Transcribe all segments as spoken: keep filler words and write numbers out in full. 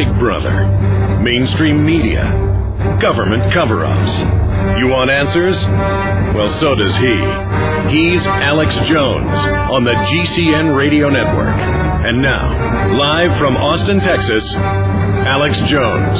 Big Brother, mainstream media, government cover-ups. You want answers? Well, so does he. He's Alex Jones on the G C N Radio Network. And now, live from Austin, Texas, Alex Jones.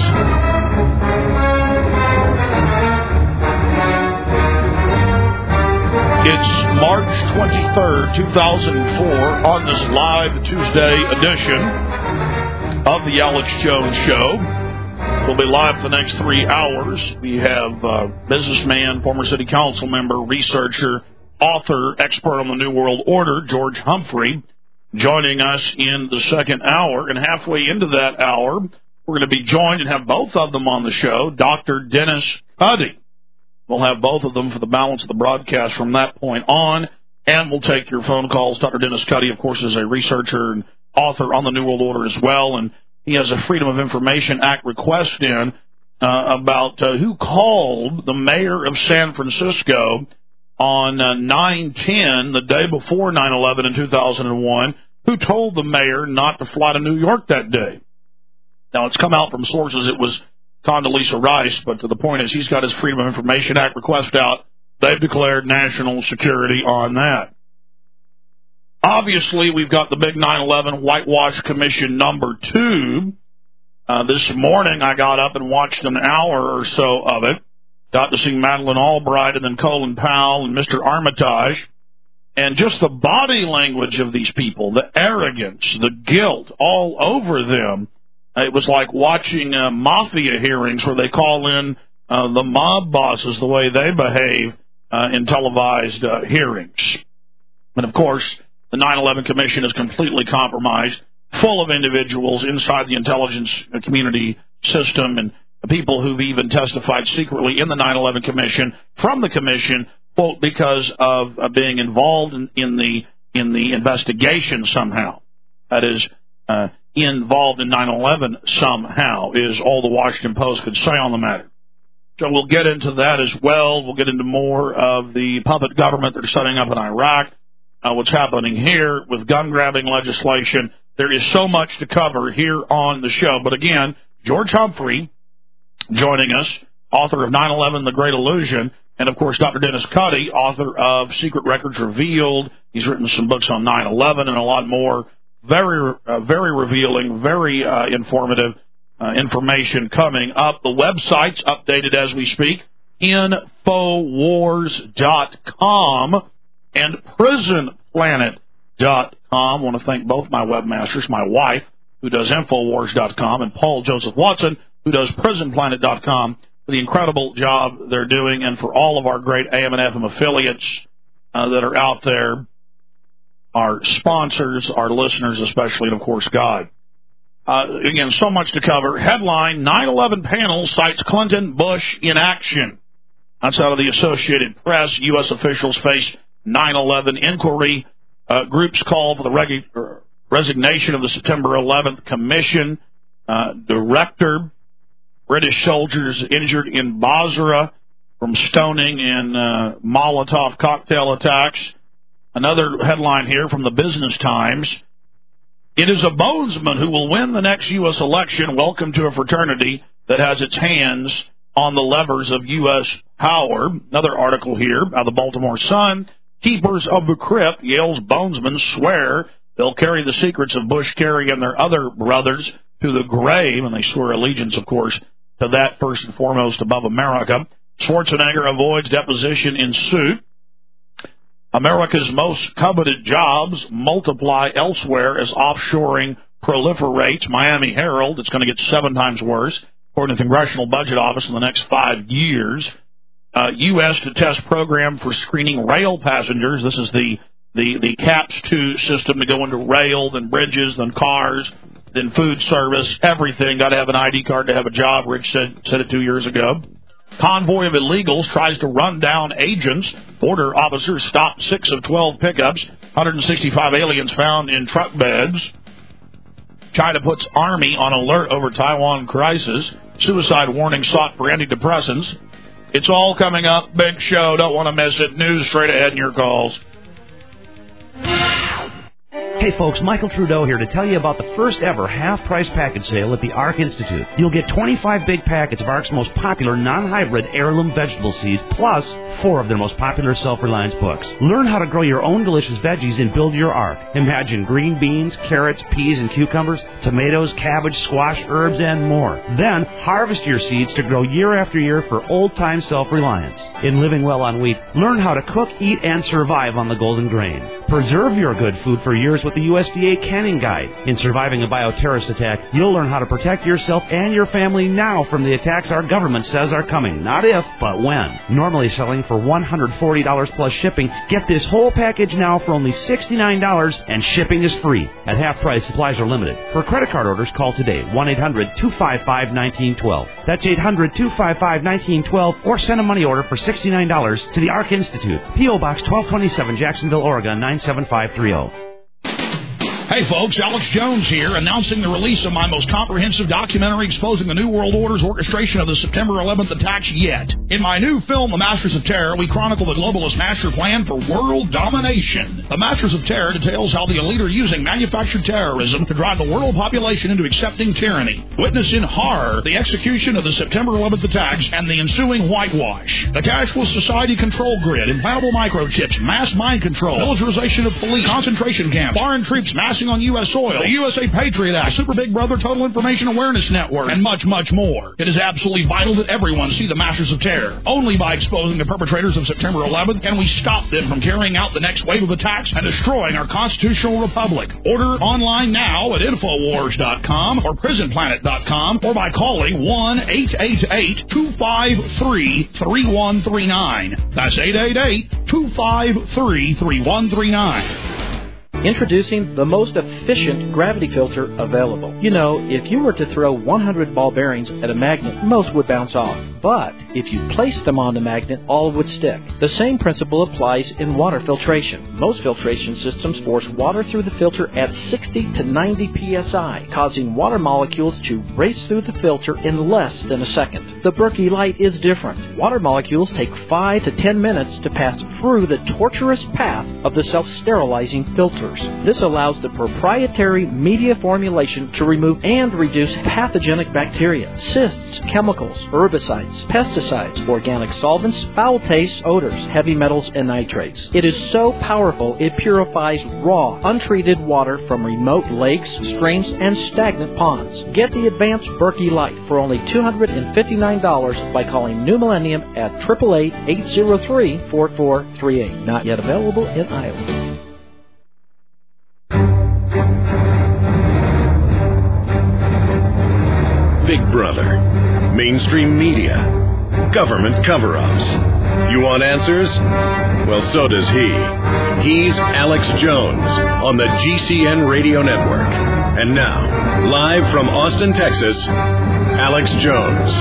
It's March twenty-third, two thousand four, on this live Tuesday edition of the Alex Jones Show. We'll be live for the next three hours. We have uh, businessman, former city council member, researcher, author, expert on the New World Order, George Humphrey, joining us in the second hour. And halfway into that hour, we're going to be joined and have both of them on the show, Doctor Dennis Cuddy. We'll have both of them for the balance of the broadcast from that point on, and we'll take your phone calls. Doctor Dennis Cuddy, of course, is a researcher and author on the New World Order as well, and he has a Freedom of Information Act request in uh, about uh, who called the mayor of San Francisco on uh, nine ten, the day before nine eleven in two thousand one, who told the mayor not to fly to New York that day. Now, it's come out from sources it was Condoleezza Rice, but the point is he's got his Freedom of Information Act request out. They've declared national security on that. Obviously, we've got the big nine eleven Whitewash Commission number two. Uh, this morning, I got up and watched an hour or so of it. Got to see Madeleine Albright and then Colin Powell and Mister Armitage. And just the body language of these people, the arrogance, the guilt all over them. It was like watching uh, mafia hearings where they call in uh, the mob bosses the way they behave uh, in televised uh, hearings. And, of course, the nine eleven Commission is completely compromised, full of individuals inside the intelligence community system and people who've even testified secretly in the nine eleven Commission from the Commission, quote, because of uh, being involved in, in the in the investigation somehow. That is, uh, involved in nine eleven somehow is all the Washington Post could say on the matter. So we'll get into that as well. We'll get into more of the puppet government they're setting up in Iraq. Uh, what's happening here with gun-grabbing legislation. There is so much to cover here on the show. But again, George Humphrey joining us, author of nine eleven, The Great Illusion, and, of course, Doctor Dennis Cuddy, author of Secret Records Revealed. He's written some books on nine eleven and a lot more. Very, uh, very revealing, very uh, informative uh, information coming up. The website's updated as we speak, Infowars dot com. And Prison Planet dot com. I want to thank both my webmasters, my wife, who does Infowars dot com, and Paul Joseph Watson, who does Prison Planet dot com, for the incredible job they're doing, and for all of our great A M and F M affiliates uh, that are out there, our sponsors, our listeners especially, and, of course, God. Uh, again, so much to cover. Headline, nine eleven panel cites Clinton, Bush in action. That's out of the Associated Press. U S officials face nine eleven inquiry. Uh, groups call for the regu- resignation of the September eleventh Commission uh, director. British soldiers injured in Basra from stoning and uh, Molotov cocktail attacks. Another headline here from the Business Times. It is a bonesman who will win the next U S election. Welcome to a fraternity that has its hands on the levers of U S power. Another article here out of the Baltimore Sun. Keepers of the Crypt, Yale's bonesmen, swear they'll carry the secrets of Bush, Kerry, and their other brothers to the grave, and they swear allegiance, of course, to that first and foremost above America. Schwarzenegger avoids deposition in suit. America's most coveted jobs multiply elsewhere as offshoring proliferates. Miami Herald, it's going to get seven times worse, according to the Congressional Budget Office, in the next five years. Uh, U S to test program for screening rail passengers. This is the, the, the CAPS two system to go into rail, then bridges, then cars, then food service, everything. Got to have an I D card to have a job. Rich said, said it two years ago. Convoy of illegals tries to run down agents. Border officers stopped six of twelve pickups. one hundred sixty-five aliens found in truck beds. China puts Army on alert over Taiwan crisis. Suicide warning sought for antidepressants. It's all coming up. Big show. Don't want to miss it. News straight ahead in your calls. Hey folks, Michael Trudeau here to tell you about the first ever half-price package sale at the ARC Institute. You'll get twenty-five big packets of ARC's most popular non-hybrid heirloom vegetable seeds, plus four of their most popular self-reliance books. Learn how to grow your own delicious veggies and build your ARC. Imagine green beans, carrots, peas, and cucumbers, tomatoes, cabbage, squash, herbs, and more. Then harvest your seeds to grow year after year for old-time self-reliance. In Living Well on Wheat, learn how to cook, eat, and survive on the golden grain. Preserve your good food for years with the U S D A Canning Guide. In Surviving a Bioterrorist Attack, you'll learn how to protect yourself and your family now from the attacks our government says are coming. Not if, but when. Normally selling for one hundred forty dollars plus shipping, get this whole package now for only sixty-nine dollars, and shipping is free. At half price, supplies are limited. For credit card orders, call today, one eight hundred two five five one nine one two. That's eight hundred two five five one nine one two, or send a money order for sixty-nine dollars to the ARC Institute, P O Box twelve twenty-seven, Jacksonville, Oregon, nine seven five three zero. Hey folks, Alex Jones here, announcing the release of my most comprehensive documentary exposing the New World Order's orchestration of the September eleventh attacks yet. In my new film, The Masters of Terror, we chronicle the globalist master plan for world domination. The Masters of Terror details how the elite are using manufactured terrorism to drive the world population into accepting tyranny. Witness in horror the execution of the September eleventh attacks and the ensuing whitewash. The cashless society control grid, implantable microchips, mass mind control, militarization of police, concentration camps, foreign troops massing on U S soil, the U S A Patriot Act, Super Big Brother Total Information Awareness Network, and much, much more. It is absolutely vital that everyone see the Masters of Terror. Only by exposing the perpetrators of September eleventh can we stop them from carrying out the next wave of attacks and destroying our constitutional republic. Order online now at Infowars dot com or Prison Planet dot com or by calling one eight eight eight two five three three one three nine. That's eight eight eight two five three three one three nine. Introducing the most efficient gravity filter available. You know, if you were to throw one hundred ball bearings at a magnet, most would bounce off. But if you placed them on the magnet, all would stick. The same principle applies in water filtration. Most filtration systems force water through the filter at sixty to ninety P S I, causing water molecules to race through the filter in less than a second. The Berkey Light is different. Water molecules take five to ten minutes to pass through the tortuous path of the self-sterilizing filter. This allows the proprietary media formulation to remove and reduce pathogenic bacteria, cysts, chemicals, herbicides, pesticides, organic solvents, foul tastes, odors, heavy metals, and nitrates. It is so powerful it purifies raw, untreated water from remote lakes, streams, and stagnant ponds. Get the advanced Berkey Light for only two hundred fifty-nine dollars by calling New Millennium at eight eight eight, eight zero three, four four three eight. Not yet available in Iowa. Big Brother, mainstream media, government cover-ups. You want answers? Well, so does he. He's Alex Jones on the G C N Radio Network. And now, live from Austin, Texas, Alex Jones.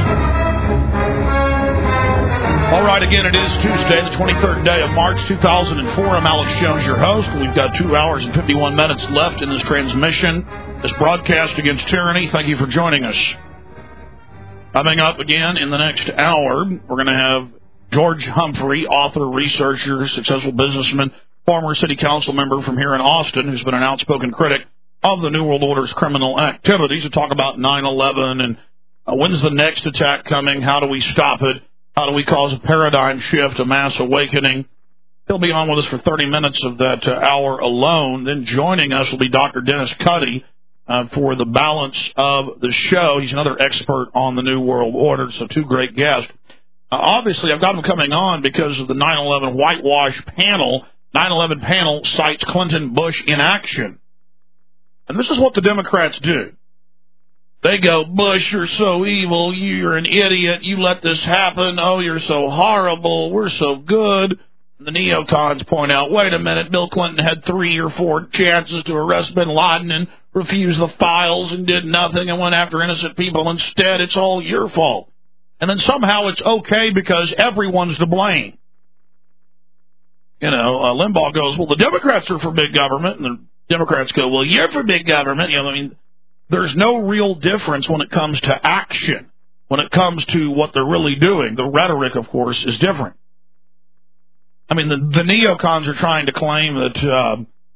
All right, again, it is Tuesday, the twenty-third day of March, two thousand four. I'm Alex Jones, your host. We've got two hours and fifty-one minutes left in this transmission, this broadcast against tyranny. Thank you for joining us. Coming up again in the next hour, we're going to have George Humphrey, author, researcher, successful businessman, former city council member from here in Austin, who's been an outspoken critic of the New World Order's criminal activities, to talk about nine eleven and uh, when's the next attack coming, how do we stop it, how do we cause a paradigm shift, a mass awakening. He'll be on with us for thirty minutes of that uh, hour alone. Then joining us will be Doctor Dennis Cuddy, Uh, for the balance of the show. He's another expert on the New World Order, so two great guests. Uh, obviously, I've got him coming on because of the nine eleven whitewash panel. nine eleven panel cites Clinton Bush in action. And this is what the Democrats do. They go, Bush, you're so evil, you're an idiot, you let this happen, oh, you're so horrible, we're so good. The neocons point out, wait a minute, Bill Clinton had three or four chances to arrest bin Laden and refused the files and did nothing and went after innocent people instead. It's all your fault. And then somehow it's okay because everyone's to blame. You know, uh, Limbaugh goes, well, the Democrats are for big government, and the Democrats go, well, you're for big government. You know, I mean, there's no real difference when it comes to action, when it comes to what they're really doing. The rhetoric, of course, is different. I mean, the, the neocons are trying to claim that uh,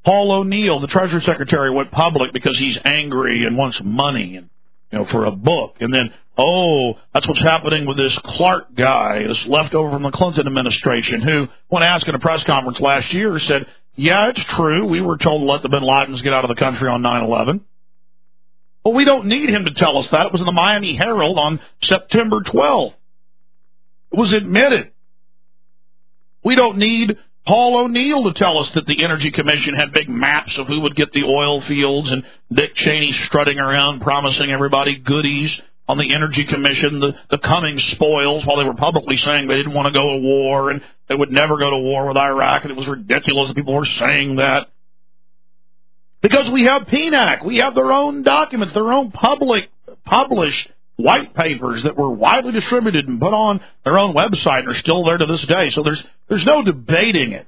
Paul O'Neill, the Treasury Secretary, went public because he's angry and wants money and, you know, for a book. And then, oh, that's what's happening with this Clark guy, this leftover from the Clinton administration, who, when asked in a press conference last year, said, yeah, it's true, we were told to let the bin Ladens get out of the country on nine eleven. Well, we don't need him to tell us that. It was in the Miami Herald on September twelfth. It was admitted. We don't need Paul O'Neill to tell us that the Energy Commission had big maps of who would get the oil fields and Dick Cheney strutting around promising everybody goodies on the Energy Commission, the, the coming spoils, while they were publicly saying they didn't want to go to war and they would never go to war with Iraq, and it was ridiculous that people were saying that. Because we have P N A C. We have their own documents, their own public published white papers that were widely distributed and put on their own website and are still there to this day. So there's there's no debating it.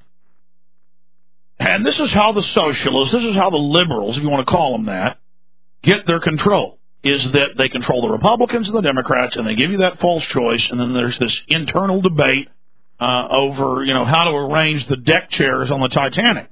And this is how the socialists, this is how the liberals, if you want to call them that, get their control, is that they control the Republicans and the Democrats, and they give you that false choice, and then there's this internal debate uh, over, you know, how to arrange the deck chairs on the Titanic.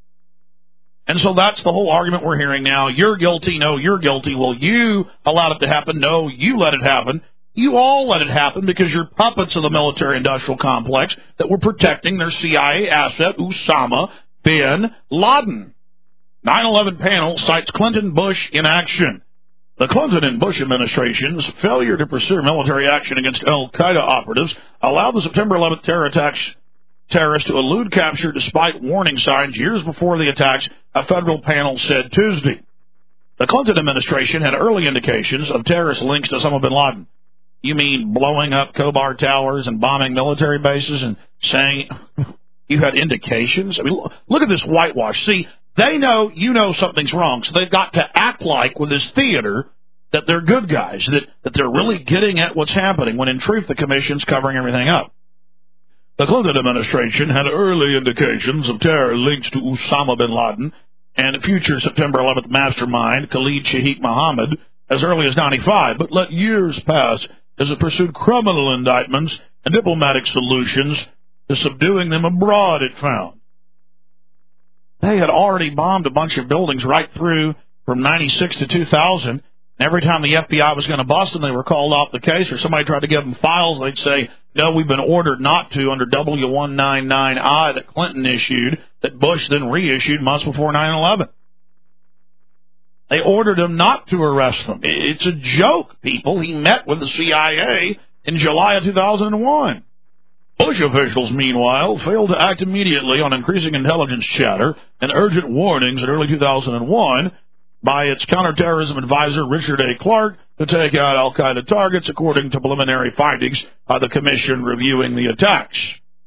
And so that's the whole argument we're hearing now. You're guilty. No, you're guilty. Well, you allowed it to happen. No, you let it happen. You all let it happen because you're puppets of the military-industrial complex that were protecting their C I A asset, Osama bin Laden. nine eleven panel cites Clinton Bush in action. The Clinton and Bush administration's failure to pursue military action against al-Qaeda operatives allowed the September eleventh terror attacks terrorists to elude capture despite warning signs years before the attacks, a federal panel said Tuesday. The Clinton administration had early indications of terrorist links to Osama bin Laden. You mean blowing up Khobar towers and bombing military bases and saying you had indications? I mean, look at this whitewash. See, they know you know something's wrong, so they've got to act like with this theater that they're good guys, that, that they're really getting at what's happening, when in truth the commission's covering everything up. The Clinton administration had early indications of terror links to Osama bin Laden and future September eleventh mastermind Khalid Sheikh Mohammed as early as ninety-five, but let years pass as it pursued criminal indictments and diplomatic solutions to subduing them abroad, it found. They had already bombed a bunch of buildings right through from ninety-six to two thousand. Every time the F B I was going to bust them, they were called off the case, or somebody tried to give them files, they'd say, no, we've been ordered not to under W one ninety-nine I that Clinton issued, that Bush then reissued months before nine eleven. They ordered him not to arrest them. It's a joke, people. He met with the C I A in July of two thousand one. Bush officials, meanwhile, failed to act immediately on increasing intelligence chatter and urgent warnings in early two thousand one by its counterterrorism advisor Richard A. Clark to take out al-Qaeda targets, according to preliminary findings by the commission reviewing the attacks.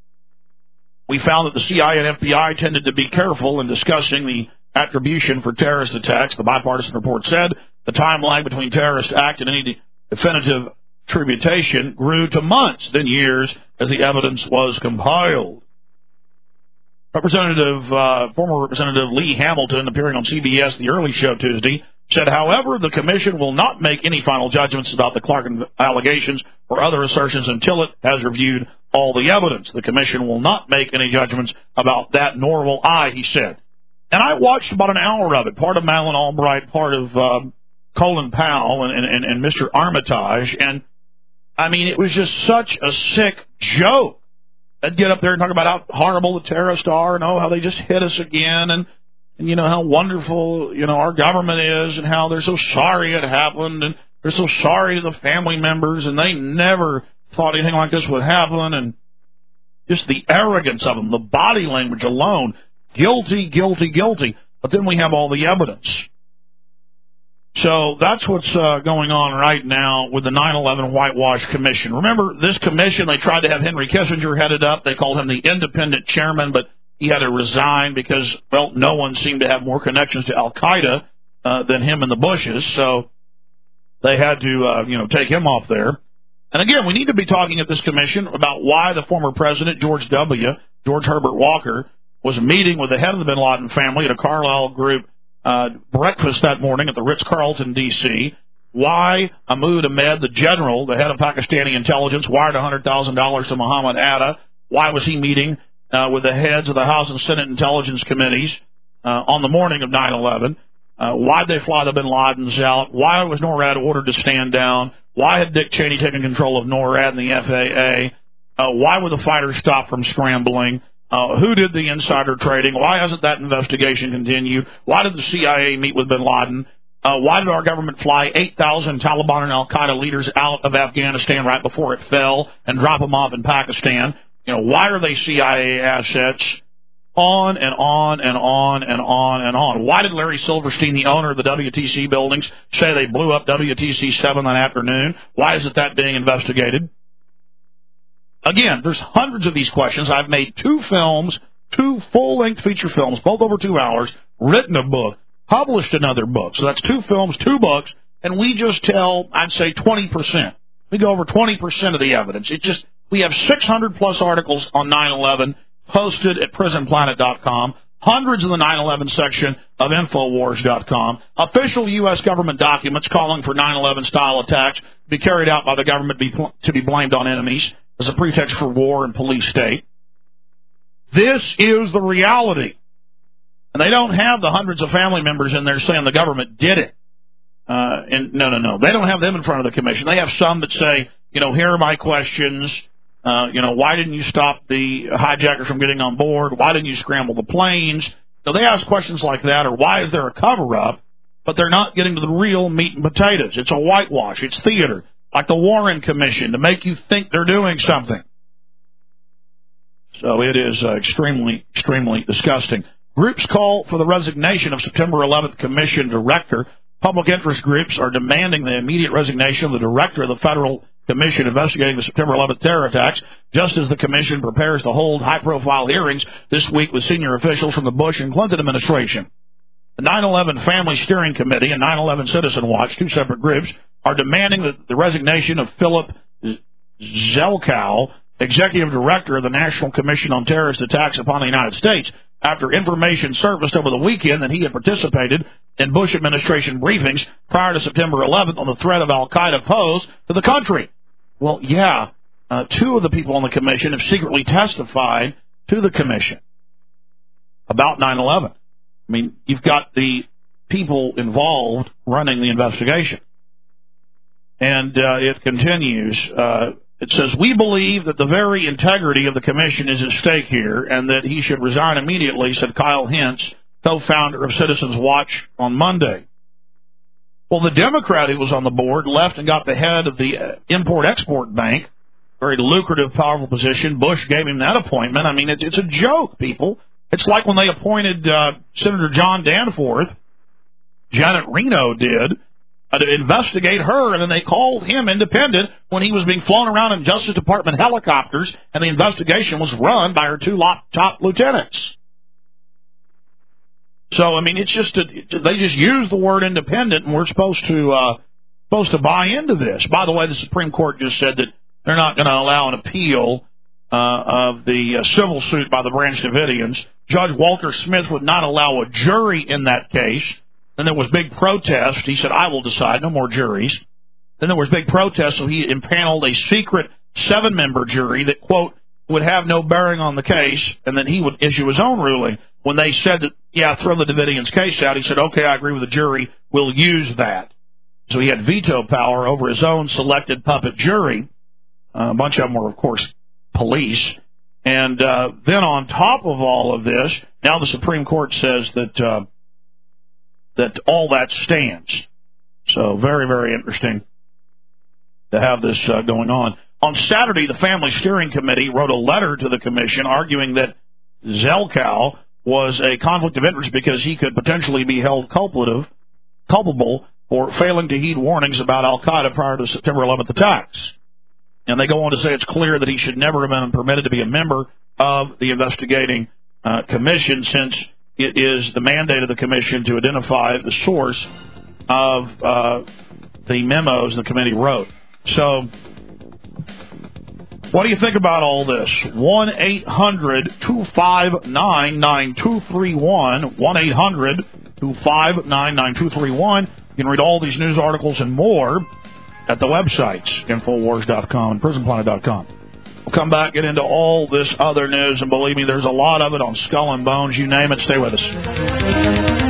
We found that the C I A and F B I tended to be careful in discussing the attribution for terrorist attacks. The bipartisan report said the time lag between terrorist act and any definitive attribution grew to months, then years, as the evidence was compiled. Representative, uh, former Representative Lee Hamilton, appearing on C B S The Early Show Tuesday, said, however, the commission will not make any final judgments about the Clark allegations or other assertions until it has reviewed all the evidence. The commission will not make any judgments about that, nor will I, he said. And I watched about an hour of it, part of Madeleine Albright, part of uh, Colin Powell and, and, and Mister Armitage, and, I mean, it was just such a sick joke. They'd get up there and talk about how horrible the terrorists are and, oh, how they just hit us again and, and, you know, how wonderful, you know, our government is and how they're so sorry it happened and they're so sorry to the family members and they never thought anything like this would happen, and just the arrogance of them, the body language alone, guilty, guilty, guilty. But then we have all the evidence. So that's what's uh, going on right now with the nine eleven Whitewash Commission. Remember, this commission, they tried to have Henry Kissinger headed up. They called him the independent chairman, but he had to resign because, well, no one seemed to have more connections to al-Qaeda uh, than him and the Bushes. So they had to, uh, you know, take him off there. And again, we need to be talking at this commission about why the former president, George W., George Herbert Walker, was meeting with the head of the bin Laden family at a Carlyle Group Uh, breakfast that morning at the Ritz-Carlton, D C Why Mahmoud Ahmed, the general, the head of Pakistani intelligence, wired one hundred thousand dollars to Muhammad Atta. Why was he meeting uh, with the heads of the House and Senate Intelligence Committees? uh, on the morning of nine eleven. Uh, why did they fly the bin Ladens out? Why was NORAD ordered to stand down? Why had Dick Cheney taken control of NORAD and the F A A? Uh, why were the fighters stopped from scrambling? Uh, who did the insider trading? Why hasn't that investigation continued? Why did the C I A meet with bin Laden? Uh, why did our government fly eight thousand Taliban and Al-Qaeda leaders out of Afghanistan right before it fell and drop them off in Pakistan? You know, why are they C I A assets? On and on and on and on and on. Why did Larry Silverstein, the owner of the W T C buildings, say they blew up W T C seven that afternoon? Why isn't that being investigated? Again, there's hundreds of these questions. I've made two films, two full-length feature films, both over two hours, written a book, published another book. So that's two films, two books, and we just tell, I'd say, twenty percent. We go over twenty percent of the evidence. It just, we have six hundred plus articles on nine eleven posted at prison planet dot com, hundreds in the nine eleven section of infowars dot com, official U S government documents calling for nine eleven style attacks to be carried out by the government be pl- to be blamed on enemies as a pretext for war and police state. This is the reality. And they don't have the hundreds of family members in there saying the government did it. Uh, and no, no, no. They don't have them in front of the commission. They have some that say, you know, here are my questions. Uh, you know, why didn't you stop the hijackers from getting on board? Why didn't you scramble the planes? So they ask questions like that, or why is there a cover-up? But they're not getting to the real meat and potatoes. It's a whitewash. It's theater, like the Warren Commission, to make you think they're doing something. So it is uh, extremely, extremely disgusting. Groups call for the resignation of September eleventh Commission Director. Public interest groups are demanding the immediate resignation of the Director of the Federal Commission investigating the September eleventh terror attacks, just as the Commission prepares to hold high-profile hearings this week with senior officials from the Bush and Clinton administration. The nine eleven Family Steering Committee and nine eleven Citizen Watch, two separate groups, are demanding the, the resignation of Philip Zelikow, Executive Director of the National Commission on Terrorist Attacks upon the United States, after information surfaced over the weekend that he had participated in Bush administration briefings prior to September eleventh on the threat of al-Qaeda pose to the country. Well, yeah, uh, two of the people on the commission have secretly testified to the commission about nine eleven. I mean, you've got the people involved running the investigation. And uh, it continues. Uh, it says, we believe that the very integrity of the commission is at stake here and that he should resign immediately, said Kyle Hintz, co-founder of Citizens Watch, on Monday. Well, the Democrat who was on the board left and got the head of the Import-Export Bank, very lucrative, powerful position. Bush gave him that appointment. I mean, it's, it's a joke, people. It's like when they appointed uh, Senator John Danforth, Janet Reno did, uh, to investigate her, and then they called him independent when he was being flown around in Justice Department helicopters, and the investigation was run by her two top lieutenants. So, I mean, it's just a, they just use the word independent, and we're supposed to uh, supposed to buy into this. By the way, the Supreme Court just said that they're not going to allow an appeal uh, of the uh, civil suit by the Branch Davidians. Judge Walter Smith would not allow a jury in that case. Then there was big protest. He said, I will decide, no more juries. Then there was big protest, so he impaneled a secret seven-member jury that, quote, would have no bearing on the case, and then he would issue his own ruling. When they said that, yeah, throw the Davidians' case out, he said, okay, I agree with the jury. We'll use that. So he had veto power over his own selected puppet jury. Uh, a bunch of them were, of course, police. And uh, then on top of all of this, now the Supreme Court says that uh, that all that stands. So very, very interesting to have this uh, going on. On Saturday, the Family Steering Committee wrote a letter to the commission arguing that Zelikow was a conflict of interest because he could potentially be held culpative, culpable for failing to heed warnings about al-Qaeda prior to the September eleventh attacks. And they go on to say it's clear that he should never have been permitted to be a member of the investigating uh, commission, since it is the mandate of the commission to identify the source of uh, the memos the committee wrote. So what do you think about all this? one eight hundred two five nine nine two three one, one eight hundred two five nine nine two three one. You can read all these news articles and more at the websites, infowars dot com and prison planet dot com. We'll come back, get into all this other news, and believe me, there's a lot of it on Skull and Bones. You name it, stay with us.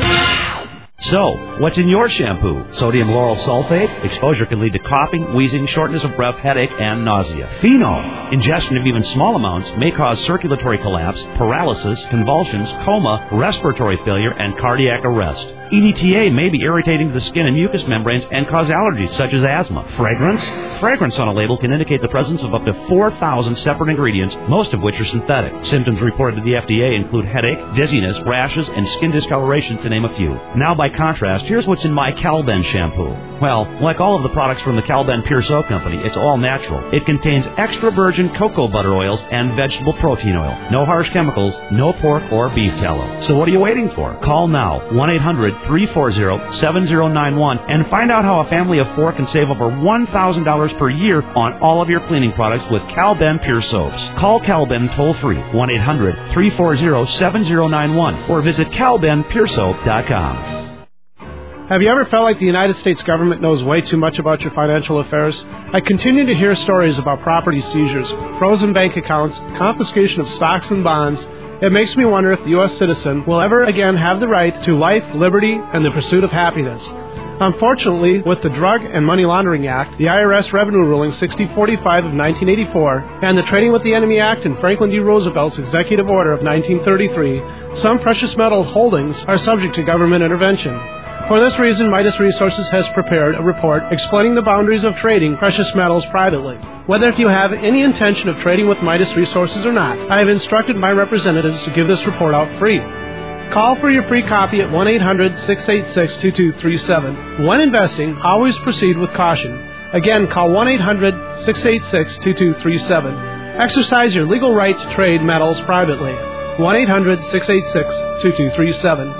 So, what's in your shampoo? Sodium lauryl sulfate? Exposure can lead to coughing, wheezing, shortness of breath, headache, and nausea. Phenol? Ingestion of even small amounts may cause circulatory collapse, paralysis, convulsions, coma, respiratory failure, and cardiac arrest. E D T A may be irritating to the skin and mucous membranes and cause allergies such as asthma. Fragrance? Fragrance on a label can indicate the presence of up to four thousand separate ingredients, most of which are synthetic. Symptoms reported to the F D A include headache, dizziness, rashes, and skin discoloration, to name a few. Now, by contrast, here's what's in my Calben shampoo. Well, like all of the products from the Calben Pure Soap Company, it's all natural. It contains extra virgin cocoa butter oils and vegetable protein oil. No harsh chemicals, no pork or beef tallow. So what are you waiting for? Call now, one eight hundred three four zero seven zero nine one, and find out how a family of four can save over one thousand dollars per year on all of your cleaning products with Calben Pure Soaps. Call Calben toll-free, one eight hundred three four zero seven zero nine one, or visit calben pure soap dot com. Have you ever felt like the United States government knows way too much about your financial affairs? I continue to hear stories about property seizures, frozen bank accounts, confiscation of stocks and bonds. It makes me wonder if the U S citizen will ever again have the right to life, liberty, and the pursuit of happiness. Unfortunately, with the Drug and Money Laundering Act, the I R S Revenue Ruling sixty forty-five of nineteen eighty-four, and the Trading with the Enemy Act and Franklin D. Roosevelt's Executive Order of nineteen thirty-three, some precious metal holdings are subject to government intervention. For this reason, Midas Resources has prepared a report explaining the boundaries of trading precious metals privately. Whether if you have any intention of trading with Midas Resources or not, I have instructed my representatives to give this report out free. Call for your free copy at one eight hundred six eight six two two three seven. When investing, always proceed with caution. Again, call one eight hundred six eight six two two three seven. Exercise your legal right to trade metals privately. one eight hundred six eight six two two three seven.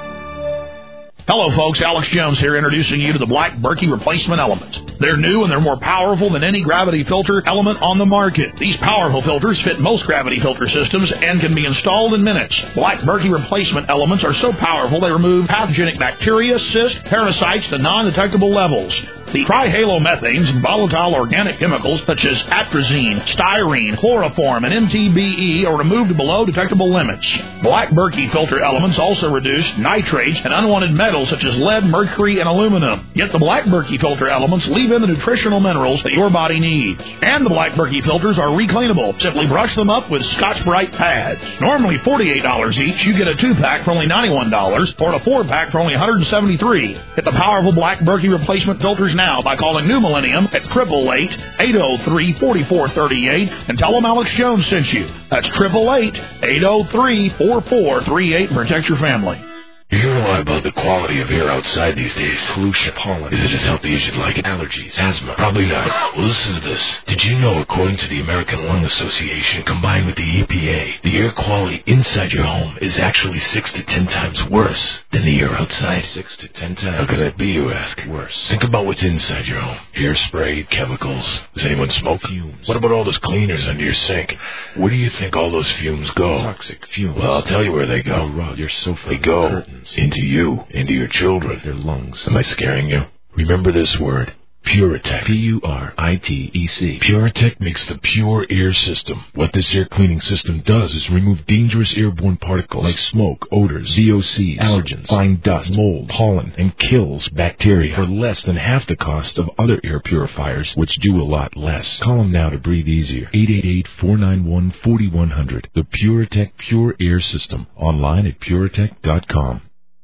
Hello, folks. Alex Jones here, introducing you to the Black Berkey Replacement Elements. They're new and they're more powerful than any gravity filter element on the market. These powerful filters fit most gravity filter systems and can be installed in minutes. Black Berkey Replacement Elements are so powerful they remove pathogenic bacteria, cysts, parasites to non-detectable levels. The trihalomethanes and volatile organic chemicals such as atrazine, styrene, chloroform, and M T B E are removed below detectable limits. Black Berkey filter elements also reduce nitrates and unwanted metals such as lead, mercury, and aluminum. Yet the Black Berkey filter elements leave in the nutritional minerals that your body needs. And the Black Berkey filters are recleanable. Simply brush them up with Scotch-Brite pads. Normally forty-eight dollars each, you get a two-pack for only ninety-one dollars or a four-pack for only one hundred seventy-three dollars. Get the powerful Black Berkey replacement filters now by calling New Millennium at eight eight eight, eight oh three, four four three eight and tell them Alex Jones sent you. That's eight eight eight, eight oh three, four four three eight and protect your family. You hear a lot about the quality of air outside these days. Pollution, pollen. Is it as healthy as you'd like? Allergies, asthma. Probably not. Well, listen to this. Did you know, according to the American Lung Association, combined with the E P A, the air quality inside your home is actually six to ten times worse than the air outside? Six to ten times. How could that be, you ask? Worse. Think about what's inside your home. Hairspray, chemicals. Does anyone smoke? Fumes. What about all those cleaners under your sink? Where do you think all those fumes go? Toxic fumes. Well, I'll tell you where they go. Your rug, your sofa, they go curtains. Into you, into your children, their lungs. Am I scaring you? Remember this word. Puritech. P U R I T E C. Puritech makes the Pure Air System. What this air cleaning system does is remove dangerous airborne particles like smoke, odors, V O Cs, allergens, fine dust, mold, pollen, and kills bacteria for less than half the cost of other air purifiers, which do a lot less. Call them now to breathe easier. eight eight eight, four nine one, four one zero zero. The Puritech Pure Air System. Online at puritech dot com.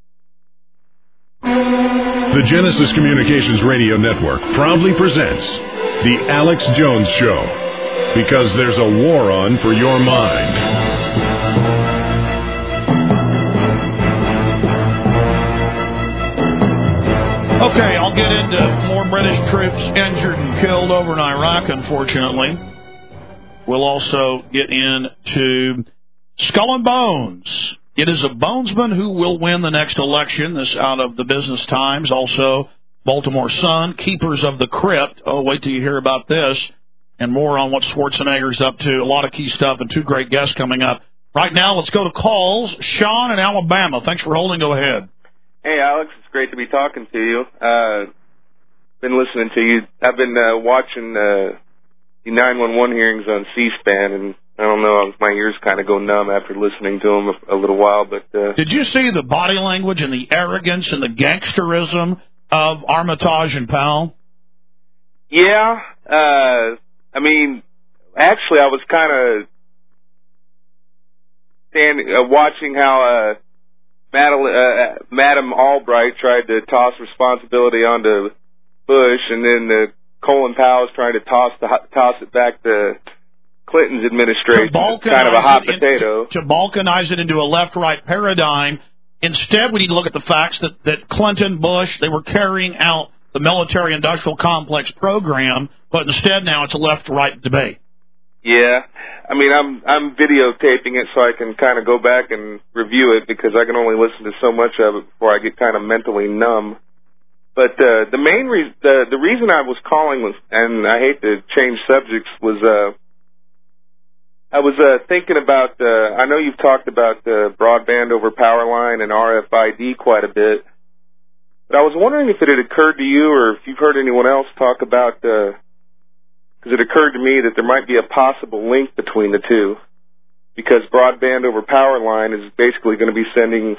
The Genesis Communications Radio Network proudly presents The Alex Jones Show, because there's a war on for your mind. Okay, I'll get into more British troops injured and killed over in Iraq, unfortunately. We'll also get into Skull and Bones. It is a bonesman who will win the next election. This out of the Business Times. Also, Baltimore Sun, Keepers of the Crypt. Oh, wait till you hear about this. And more on what Schwarzenegger's up to. A lot of key stuff and two great guests coming up. Right now, let's go to calls. Sean in Alabama. Thanks for holding. Go ahead. Hey, Alex. It's great to be talking to you. Uh, been listening to you. I've been uh, watching uh, the nine one one hearings on C-SPAN, and I don't know, my ears kind of go numb after listening to them a, a little while. But uh, did you see the body language and the arrogance and the gangsterism of Armitage and Powell? Yeah. Uh, I mean, actually, I was kind of standing, uh, watching how uh, Madam, uh, Madam Albright tried to toss responsibility onto Bush, and then the Colin Powell's trying to toss the, toss it back to Clinton's administration. Kind of a hot potato. To, to balkanize it into a left-right paradigm. Instead, we need to look at the facts that, that Clinton, Bush, they were carrying out the military-industrial complex program, but instead now it's a left-right debate. Yeah. I mean, I'm I'm videotaping it so I can kind of go back and review it because I can only listen to so much of it before I get kind of mentally numb. But uh, the main reason, the, the reason I was calling was, and I hate to change subjects, was uh, I was uh, thinking about, uh, I know you've talked about uh, broadband over power line and R F I D quite a bit, but I was wondering if it had occurred to you or if you've heard anyone else talk about, because uh, it occurred to me that there might be a possible link between the two, because broadband over power line is basically going to be sending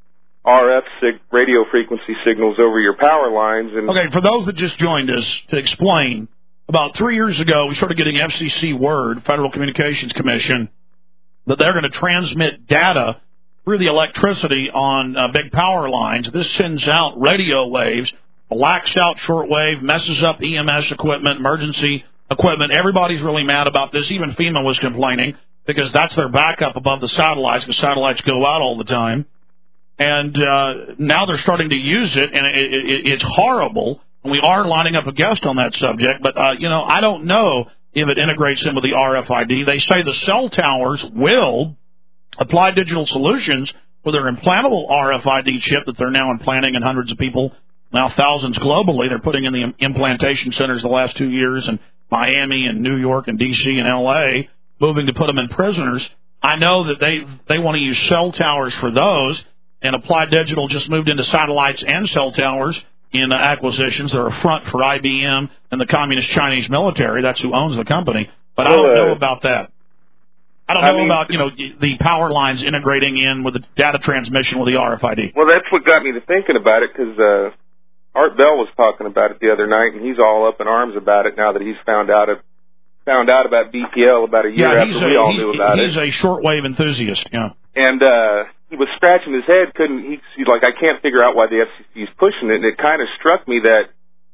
R F sig- radio frequency signals over your power lines. And okay, for those that just joined us, to explain, about three years ago, we started getting F C C word, Federal Communications Commission, that they're going to transmit data through the electricity on uh, big power lines. This sends out radio waves, blacks out shortwave, messes up E M S equipment, emergency equipment. Everybody's really mad about this. Even FEMA was complaining because that's their backup above the satellites, because satellites go out all the time. And uh, now they're starting to use it, and it, it, it's horrible. And we are lining up a guest on that subject, but, uh, you know, I don't know if it integrates in with the R F I D. They say the cell towers will apply Digital Solutions with their implantable R F I D chip that they're now implanting in hundreds of people, now thousands globally. They're putting in the implantation centers the last two years in Miami and New York and D C and L A, moving to put them in prisoners. I know that they, they want to use cell towers for those. And Applied Digital just moved into satellites and cell towers in uh, acquisitions. They're a front for I B M and the Communist Chinese military. That's who owns the company. But I don't know about that. I don't know I mean, about, you know, the power lines integrating in with the data transmission with the R F I D. Well, that's what got me to thinking about it, because uh, Art Bell was talking about it the other night, and he's all up in arms about it now that he's found out of, found out about B P L about a year yeah, after a, we all knew about he's it. He's a shortwave enthusiast, yeah. And uh, he was scratching his head, couldn't he? He's like, I can't figure out why the F C C is pushing it. And it kind of struck me that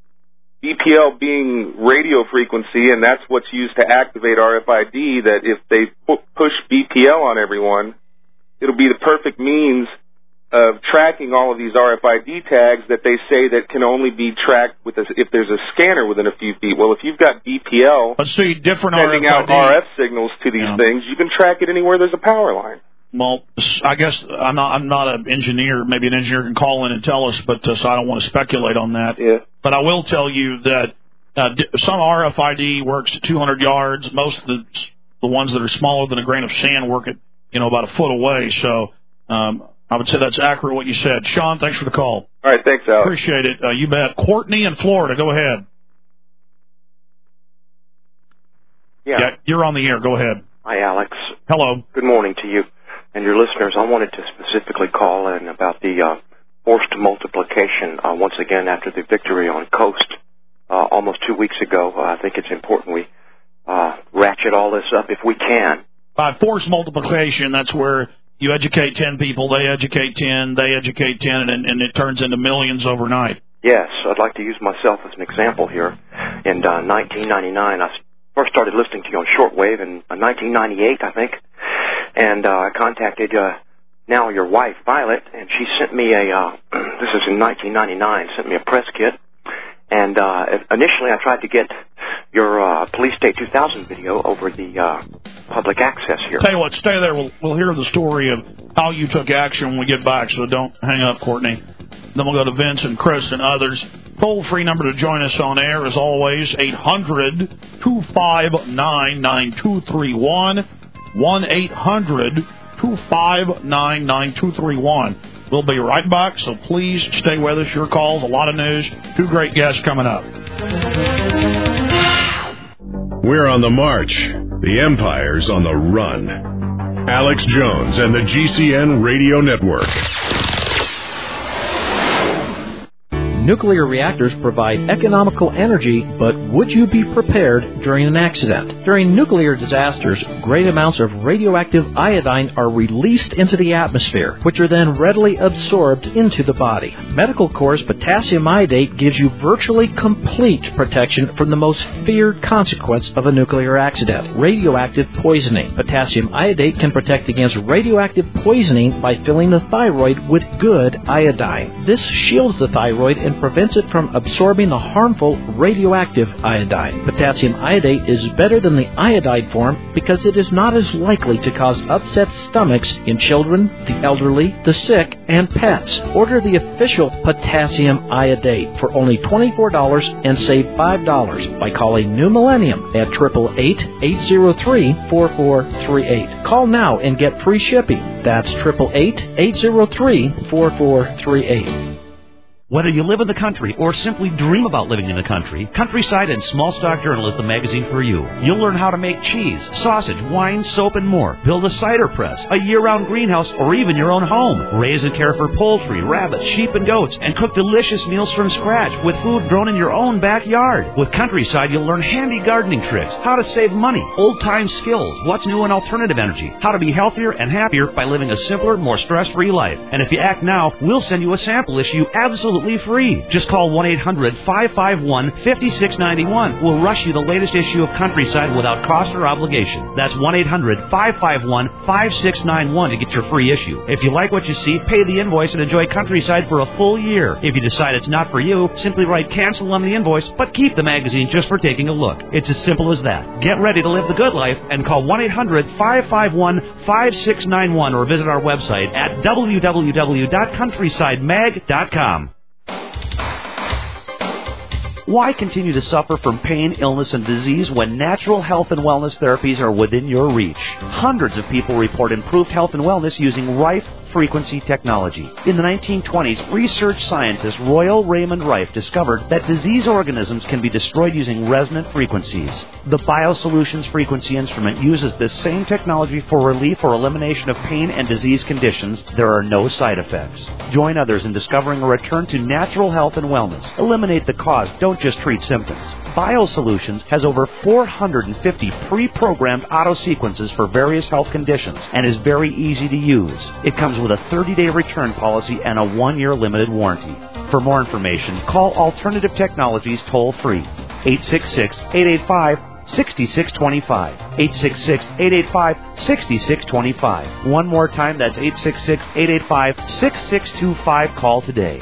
B P L being radio frequency, and that's what's used to activate R F I D, that if they pu- push B P L on everyone, it'll be the perfect means of tracking all of these R F I D tags that they say that can only be tracked with a, if there's a scanner within a few feet. Well, if you've got B P L Let's see, different sending R F I D. out R F signals to these yeah. things, you can track it anywhere there's a power line. Well, I guess I'm not. I'm not an engineer. Maybe an engineer can call in and tell us, but uh, so I don't want to speculate on that. Yeah. But I will tell you that uh, some R F I D works at two hundred yards. Most of the the ones that are smaller than a grain of sand work at you know about a foot away. So um, I would say that's accurate what you said. Sean, thanks for the call. All right, thanks, Alex. Appreciate it. Uh, you bet. Courtney in Florida, go ahead. Yeah. yeah, you're on the air. Go ahead. Hi, Alex. Hello. Good morning to you and your listeners. I wanted to specifically call in about the uh, forced multiplication uh, once again after the victory on Coast uh, almost two weeks ago. Uh, I think it's important we uh, ratchet all this up if we can. By forced multiplication, that's where you educate ten people, they educate ten, they educate ten, and, and it turns into millions overnight. Yes, I'd like to use myself as an example here. In uh, nineteen ninety-nine, I first started listening to you on shortwave in uh, nineteen ninety-eight, I think. And uh, I contacted uh, now your wife, Violet, and she sent me a, uh, this is in nineteen ninety-nine, sent me a press kit. And uh, initially I tried to get your uh, Police State two thousand video over the uh, public access here. Tell you what, stay there. We'll, we'll hear the story of how you took action when we get back, so don't hang up, Courtney. Then we'll go to Vince and Chris and others. Toll-free number to join us on air, as always, eight hundred, two five nine, nine two three one. one eight hundred, two five nine, nine two three one. We'll be right back, so please stay with us. Your calls, a lot of news, two great guests coming up. We're on the march. The Empire's on the run. Alex Jones and the G C N Radio Network. Nuclear reactors provide economical energy, but would you be prepared during an accident? During nuclear disasters, great amounts of radioactive iodine are released into the atmosphere, which are then readily absorbed into the body. Medical Corps' potassium iodate gives you virtually complete protection from the most feared consequence of a nuclear accident, radioactive poisoning. Potassium iodate can protect against radioactive poisoning by filling the thyroid with good iodine. This shields the thyroid and prevents it from absorbing the harmful radioactive iodine. Potassium iodate is better than the iodide form because it is not as likely to cause upset stomachs in children, the elderly, the sick, and pets. Order the official potassium iodate for only twenty-four dollars and save five dollars by calling New Millennium at eight eight eight, eight zero three, four four three eight. Call now and get free shipping. That's eight eight eight, eight zero three, four four three eight. Whether you live in the country or simply dream about living in the country, Countryside and Small Stock Journal is the magazine for you. You'll learn how to make cheese, sausage, wine, soap, and more. Build a cider press, a year-round greenhouse, or even your own home. Raise and care for poultry, rabbits, sheep, and goats, and cook delicious meals from scratch with food grown in your own backyard. With Countryside, you'll learn handy gardening tricks, how to save money, old-time skills, what's new in alternative energy, how to be healthier and happier by living a simpler, more stress-free life. And if you act now, we'll send you a sample issue absolutely free. Just call one eight hundred, five five one, five six nine one. We'll rush you the latest issue of Countryside without cost or obligation. That's one eight hundred, five five one, five six nine one to get your free issue. If you like what you see, pay the invoice and enjoy Countryside for a full year. If you decide it's not for you, simply write cancel on the invoice, but keep the magazine just for taking a look. It's as simple as that. Get ready to live the good life and call one eight hundred, five five one, five six nine one or visit our website at w w w dot countryside mag dot com. Why continue to suffer from pain, illness, and disease when natural health and wellness therapies are within your reach? Hundreds of people report improved health and wellness using Rife frequency technology. In the nineteen twenties, research scientist Royal Raymond Rife discovered that disease organisms can be destroyed using resonant frequencies. The BioSolutions frequency instrument uses this same technology for relief or elimination of pain and disease conditions. There are no side effects. Join others in discovering a return to natural health and wellness. Eliminate the cause. Don't just treat symptoms. BioSolutions has over four hundred fifty pre-programmed auto-sequences for various health conditions and is very easy to use. It comes with a thirty-day return policy and a one-year limited warranty. For more information, call Alternative Technologies toll-free, eight six six, eight eight five, six six two five, eight six six, eight eight five, six six two five. One more time, that's eight six six, eight eight five, six six two five. Call today.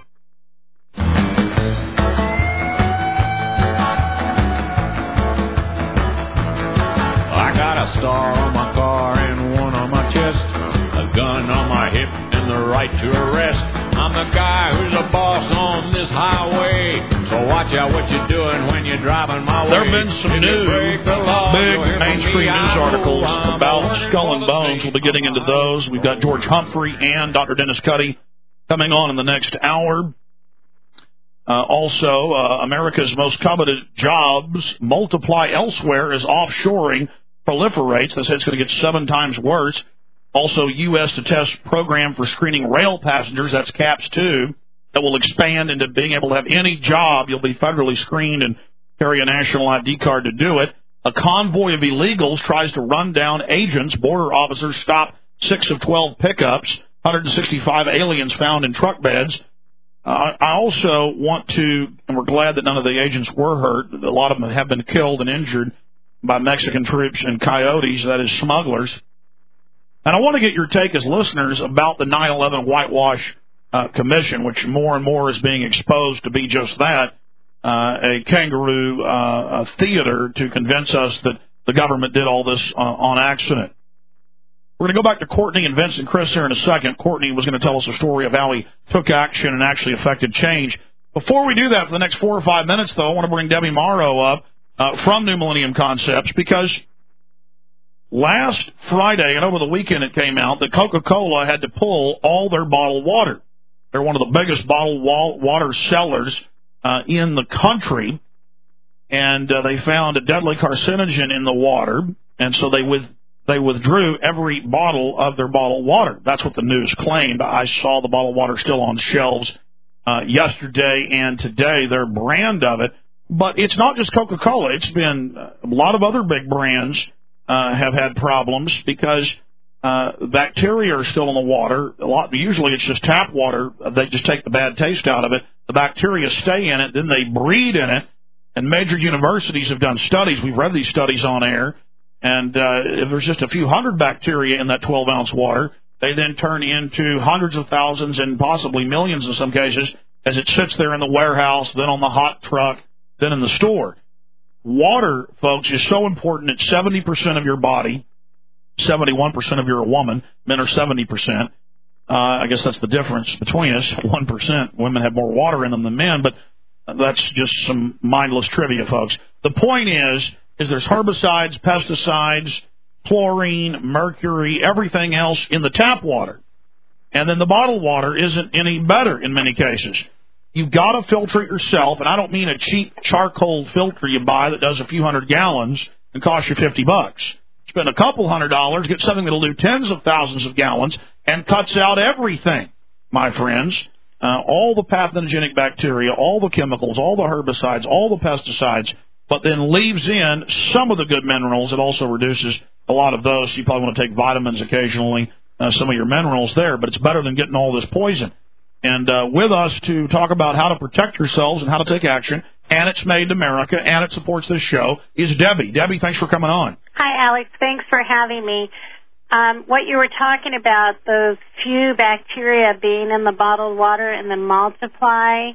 I got a star on my car and one on my chest, a gun on my hip and the right to arrest. I'm the guy who's a boss on this highway, so watch out what you're doing when you're driving my way. There have been some new law, big mainstream news articles about Skull and Bones. We'll be getting into those. We've got George Humphrey and Doctor Dennis Cuddy coming on in the next hour. Uh, also, uh, America's most coveted jobs multiply elsewhere as offshoring proliferates. They say it's going to get seven times worse. Also, U S to test program for screening rail passengers, that's CAPS two, that will expand into being able to have any job. You'll be federally screened and carry a national I D card to do it. A convoy of illegals tries to run down agents. Border officers stop six of twelve pickups. one hundred sixty-five aliens found in truck beds. Uh, I also want to, and we're glad that none of the agents were hurt. A lot of them have been killed and injured by Mexican troops and coyotes, that is smugglers. And I want to get your take as listeners about the nine eleven Whitewash uh, Commission, which more and more is being exposed to be just that, uh, a kangaroo uh, a theater to convince us that the government did all this uh, on accident. We're going to go back to Courtney and Vince and Chris here in a second. Courtney was going to tell us a story of how he took action and actually affected change. Before we do that, for the next four or five minutes, though, I want to bring Debbie Morrow up uh, from New Millennium Concepts, because last Friday and over the weekend it came out that Coca-Cola had to pull all their bottled water. They're one of the biggest bottled water sellers uh, in the country. and uh, they found a deadly carcinogen in the water, and so they with they withdrew every bottle of their bottled water. That's what the news claimed. I saw the bottled water still on shelves uh, yesterday and today, their brand of it. But it's not just Coca-Cola. It's been a lot of other big brands uh, have had problems because uh, bacteria are still in the water. A lot. Usually it's just tap water. They just take the bad taste out of it. The bacteria stay in it. Then they breed in it. And major universities have done studies. We've read these studies on air. And uh, if there's just a few hundred bacteria in that twelve-ounce water, they then turn into hundreds of thousands and possibly millions in some cases as it sits there in the warehouse, then on the hot truck, then in the store. Water, folks, is so important. It's seventy percent of your body, seventy-one percent of you're a woman. Men are seventy percent. Uh, I guess that's the difference between us, one percent. Women have more water in them than men, but that's just some mindless trivia, folks. The point is, is there's herbicides, pesticides, chlorine, mercury, everything else in the tap water. And then the bottled water isn't any better in many cases. You've got to filter it yourself, and I don't mean a cheap charcoal filter you buy that does a few hundred gallons and costs you fifty bucks. Spend a couple hundred dollars, get something that'll do tens of thousands of gallons and cuts out everything, my friends. Uh, all the pathogenic bacteria, all the chemicals, all the herbicides, all the pesticides, but then leaves in some of the good minerals. It also reduces a lot of those. You probably want to take vitamins occasionally, uh, some of your minerals there, but it's better than getting all this poison. And uh, with us to talk about how to protect yourselves and how to take action, and it's made in America, and it supports this show, is Debbie. Debbie, thanks for coming on. Hi, Alex. Thanks for having me. Um, what you were talking about, those few bacteria being in the bottled water and then multiply,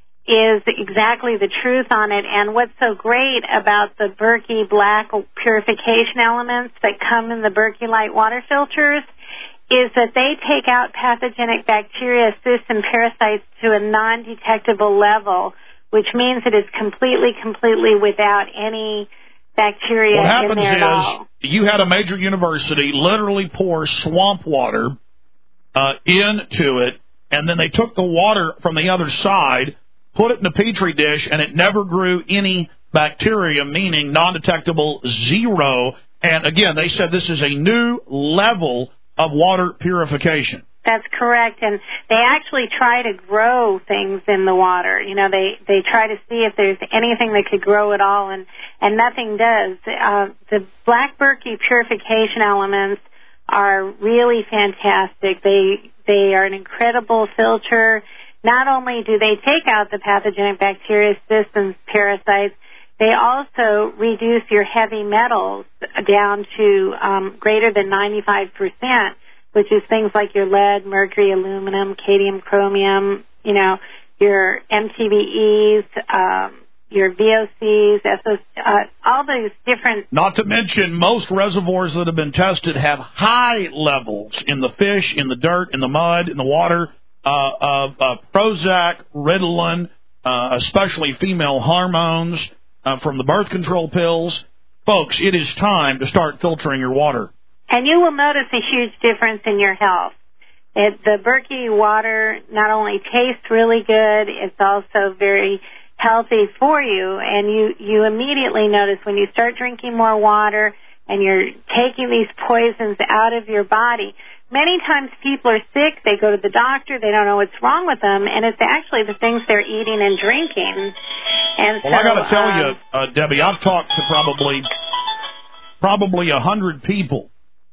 is exactly the truth on it. And what's so great about the Berkey Black purification elements that come in the Berkey Light water filters is that they take out pathogenic bacteria, cysts, and parasites to a non-detectable level, which means it is completely, completely without any bacteria what happens in there at all. Is you had a major university literally pour swamp water uh, into it, and then they took the water from the other side, put it in a petri dish, and it never grew any bacteria, meaning non-detectable, zero. And again, they said this is a new level of water purification. That's correct, and they actually try to grow things in the water. You know, they, they try to see if there's anything that could grow at all, and, and nothing does. Uh, the Black Berkey purification elements are really fantastic. They they are an incredible filter. Not only do they take out the pathogenic bacteria, cysts, and parasites, they also reduce your heavy metals down to um, greater than ninety-five percent, which is things like your lead, mercury, aluminum, cadmium, chromium, you know, your M T B Es, um, your V O Cs, S O, uh, all those different... Not to mention, most reservoirs that have been tested have high levels in the fish, in the dirt, in the mud, in the water, uh, of uh, Prozac, Ritalin, uh, especially female hormones, uh, from the birth control pills. Folks, it is time to start filtering your water. And you will notice a huge difference in your health. It, the Berkey water not only tastes really good, it's also very healthy for you. And you, you immediately notice when you start drinking more water and you're taking these poisons out of your body. Many times people are sick, they go to the doctor, they don't know what's wrong with them, and it's actually the things they're eating and drinking. And well, so, I got to tell um, you, uh, Debbie, I've talked to probably probably a hundred people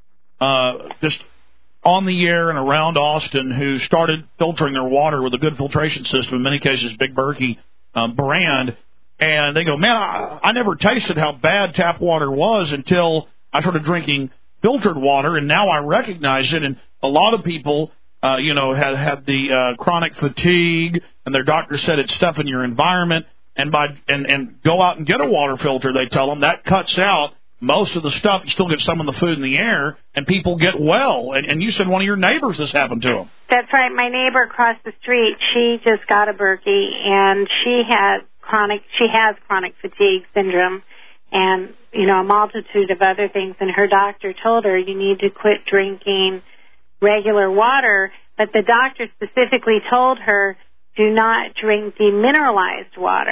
Uh, just on the air and around Austin who started filtering their water with a good filtration system, in many cases Big Berkey uh, brand, and they go, man, I, I never tasted how bad tap water was until I started drinking filtered water, and now I recognize it. And a lot of people, uh, you know, had, had the uh, chronic fatigue, and their doctor said it's stuff in your environment, and by and, and go out and get a water filter, they tell them. That cuts out most of the stuff. You still get some of the food in the air, and people get well. And, and you said one of your neighbors this happened to them. That's right. My neighbor across the street, she just got a Berkey, and she had chronic. She has chronic fatigue syndrome, and you know a multitude of other things. And her doctor told her you need to quit drinking regular water. But the doctor specifically told her do not drink demineralized water.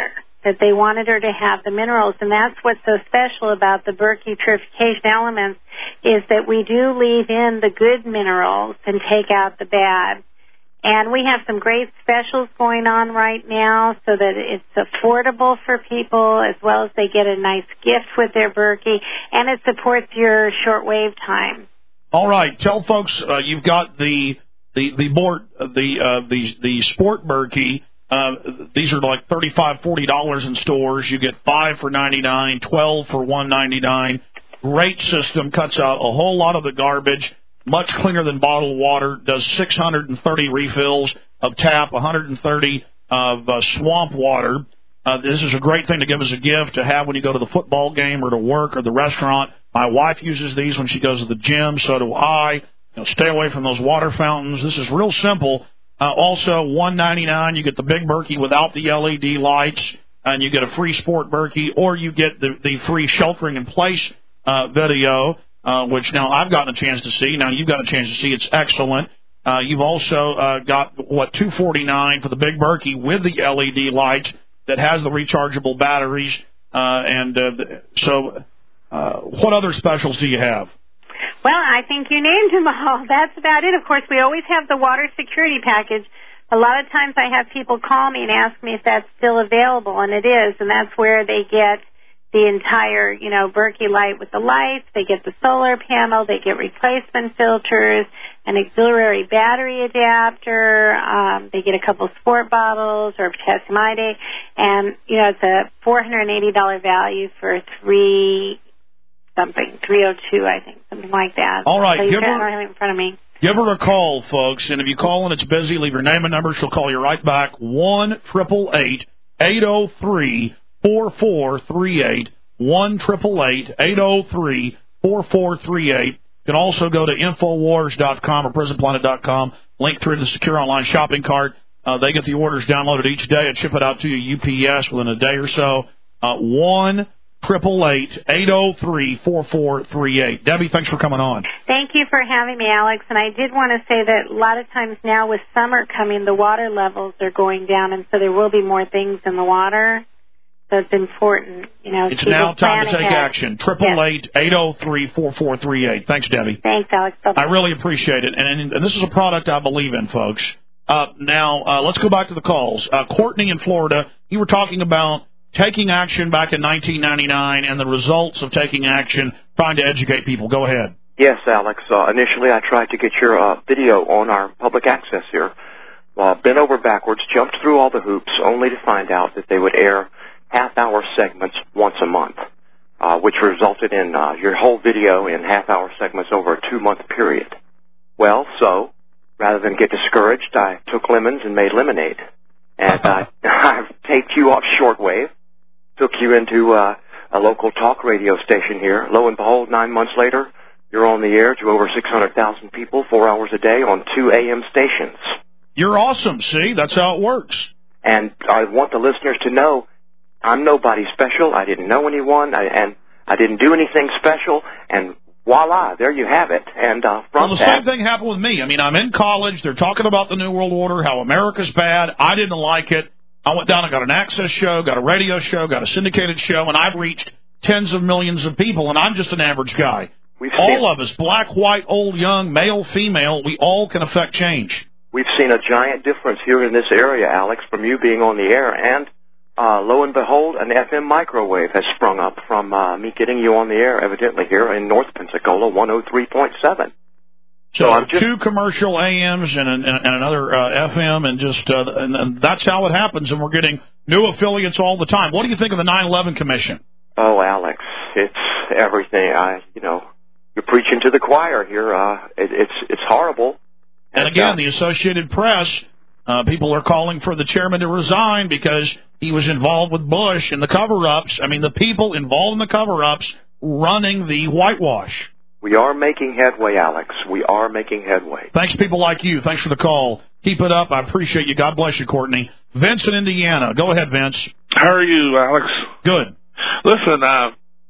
that they wanted her to have the minerals. And that's what's so special about the Berkey Purification Elements, is that we do leave in the good minerals and take out the bad. And we have some great specials going on right now so that it's affordable for people, as well as they get a nice gift with their Berkey, and it supports your shortwave time. All right, tell folks uh, you've got the the the board the uh, the the Sport Berkey. Uh, these are like thirty-five, forty dollars in stores. You get five for ninety-nine, twelve for one ninety-nine. Great system, cuts out a whole lot of the garbage. Much cleaner than bottled water. Does six hundred thirty refills of tap, one hundred thirty of uh, swamp water. Uh, this is a great thing to give as a gift to have when you go to the football game or to work or the restaurant. My wife uses these when she goes to the gym. So do I. You know, stay away from those water fountains. This is real simple. Uh, also, one ninety-nine, you get the big Berkey without the L E D lights, and you get a free Sport Berkey, or you get the, the free sheltering in place uh, video, uh, which now I've gotten a chance to see. Now you've got a chance to see. It's excellent. Uh, you've also uh, got, what, two forty-nine for the big Berkey with the L E D lights that has the rechargeable batteries. Uh, and uh, so uh, what other specials do you have? Well, I think you named them all. That's about it. Of course, we always have the water security package. A lot of times I have people call me and ask me if that's still available, and it is, and that's where they get the entire, you know, Berkey light with the lights. They get the solar panel. They get replacement filters, an auxiliary battery adapter. Um, they get a couple sport bottles or potassium iodate, and, you know, it's a four hundred eighty dollars value for three something, three oh two, I think, something like that. All right, so give her, I don't have it in front of me. Give her a call, folks, and if you call and it's busy, leave your name and number. She'll call you right back. one eight eight eight, eight oh three, four four three eight. one eight eight eight, eight oh three, four four three eight. You can also go to Infowars dot com or Prison Planet dot com. Link through the secure online shopping cart. Uh, they get the orders downloaded each day and ship it out to you U P S within a day or so. Uh, one eight eight eight, eight oh three, four four three eight. Debbie, thanks for coming on. Thank you for having me, Alex. And I did want to say that a lot of times now with summer coming, the water levels are going down, and so there will be more things in the water. So it's important, you know. It's now time to take ahead. action. eight eight eight, eight oh three, four four three eight. Thanks, Debbie. Thanks, Alex. Bye-bye. I really appreciate it. And, and this is a product I believe in, folks. Uh, now, uh, let's go back to the calls. Uh, Courtney in Florida, you were talking about taking action back in nineteen ninety-nine and the results of taking action, trying to educate people. Go ahead. Yes, Alex. Uh, initially, I tried to get your uh, video on our public access here. Uh, bent over backwards, jumped through all the hoops, only to find out that they would air half-hour segments once a month, uh, which resulted in uh, your whole video in half-hour segments over a two-month period. Well, so, rather than get discouraged, I took lemons and made lemonade. And uh, I've taped you off shortwave, took you into uh, a local talk radio station here. Lo and behold, nine months later, you're on the air to over six hundred thousand people, four hours a day on two A M stations. You're awesome, see? That's how it works. And I want the listeners to know I'm nobody special. I didn't know anyone, I, and I didn't do anything special, and voila, there you have it. And uh, from well, the that, same thing happened with me. I mean, I'm in college. They're talking about the New World Order, how America's bad. I didn't like it. I went down and got an access show, got a radio show, got a syndicated show, and I've reached tens of millions of people, and I'm just an average guy. We've all seen, of us, black, white, old, young, male, female, we all can affect change. We've seen a giant difference here in this area, Alex, from you being on the air, and uh, lo and behold, an F M microwave has sprung up from uh, me getting you on the air, evidently here in North Pensacola, one oh three point seven. So, so I'm just, two commercial A Ms and, and, and another uh, F M, and just uh, and, and that's how it happens. And we're getting new affiliates all the time. What do you think of the nine eleven Commission? Oh, Alex, it's everything. I, you know, you're preaching to the choir here. Uh, it, it's it's horrible. And, and again, uh, the Associated Press, uh, people are calling for the chairman to resign because he was involved with Bush and the cover-ups. I mean, the people involved in the cover-ups running the whitewash. We are making headway, Alex. We are making headway. Thanks, people like you. Thanks for the call. Keep it up. I appreciate you. God bless you, Courtney. Vince in Indiana. Go ahead, Vince. How are you, Alex? Good. Listen, uh,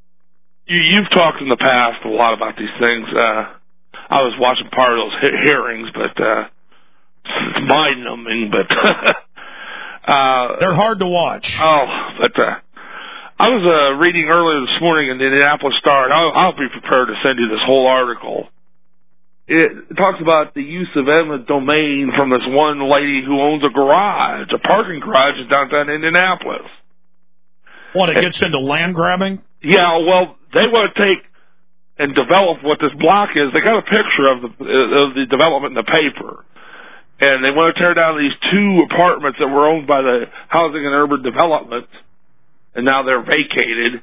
you, you've talked in the past a lot about these things. Uh, I was watching part of those he- hearings, but uh, it's mind-numbing. But Uh, They're hard to watch. Oh, but uh, I was uh, reading earlier this morning in the Indianapolis Star, and I'll, I'll be prepared to send you this whole article. It talks about the use of eminent domain from this one lady who owns a garage, a parking garage in downtown Indianapolis. What, it gets into land grabbing? Yeah, well, they want to take and develop what this block is. They got a picture of the, of the development in the paper. And they want to tear down these two apartments that were owned by the Housing and Urban Development, and now they're vacated.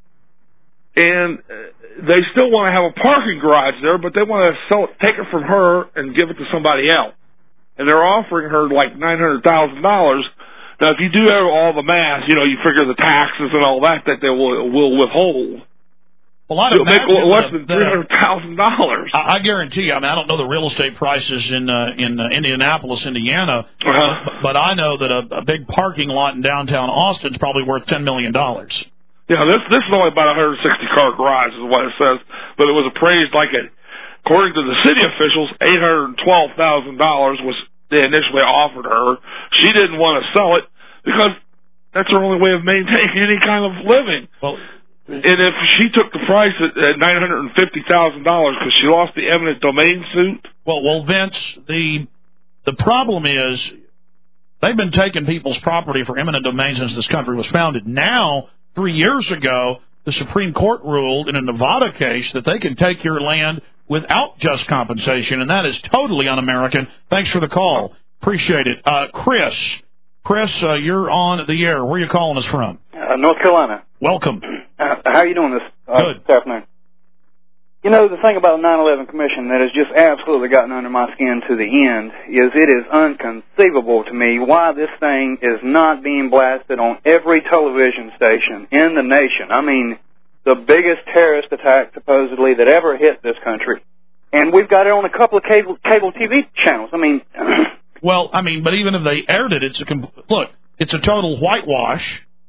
And they still want to have a parking garage there, but they want to sell it, take it from her and give it to somebody else. And they're offering her like nine hundred thousand dollars. Now, if you do all the math, you know, you figure the taxes and all that that they will, will withhold. Well, I'd It'll make less the, than three hundred thousand dollars. I, I guarantee you. I mean, I don't know the real estate prices in uh, in uh, Indianapolis, Indiana, uh-huh. but, but I know that a, a big parking lot in downtown Austin is probably worth ten million dollars. Yeah, this this is only about a one hundred sixty car garage is what it says, but it was appraised like it, according to the city officials, eight hundred twelve thousand dollars was they initially offered her. She didn't want to sell it because that's her only way of maintaining any kind of living. Well. And if she took the price at, at nine hundred fifty thousand dollars because she lost the eminent domain suit. Well, well, Vince, the the problem is they've been taking people's property for eminent domain since this country was founded. Now, three years ago, the Supreme Court ruled in a Nevada case that they can take your land without just compensation, and that is totally un-American. Thanks for the call. Appreciate it. Uh, Chris, Chris, uh, you're on the air. Where are you calling us from? Uh, North Carolina. Welcome. Uh, how are you doing this, uh, Good. this afternoon? You know, the thing about the nine eleven Commission that has just absolutely gotten under my skin to the end is it is inconceivable to me why this thing is not being blasted on every television station in the nation. I mean, the biggest terrorist attack, supposedly, that ever hit this country. And we've got it on a couple of cable, cable T V channels. I mean... well, I mean, but even if they aired it, it's a... Look, it's a total whitewash.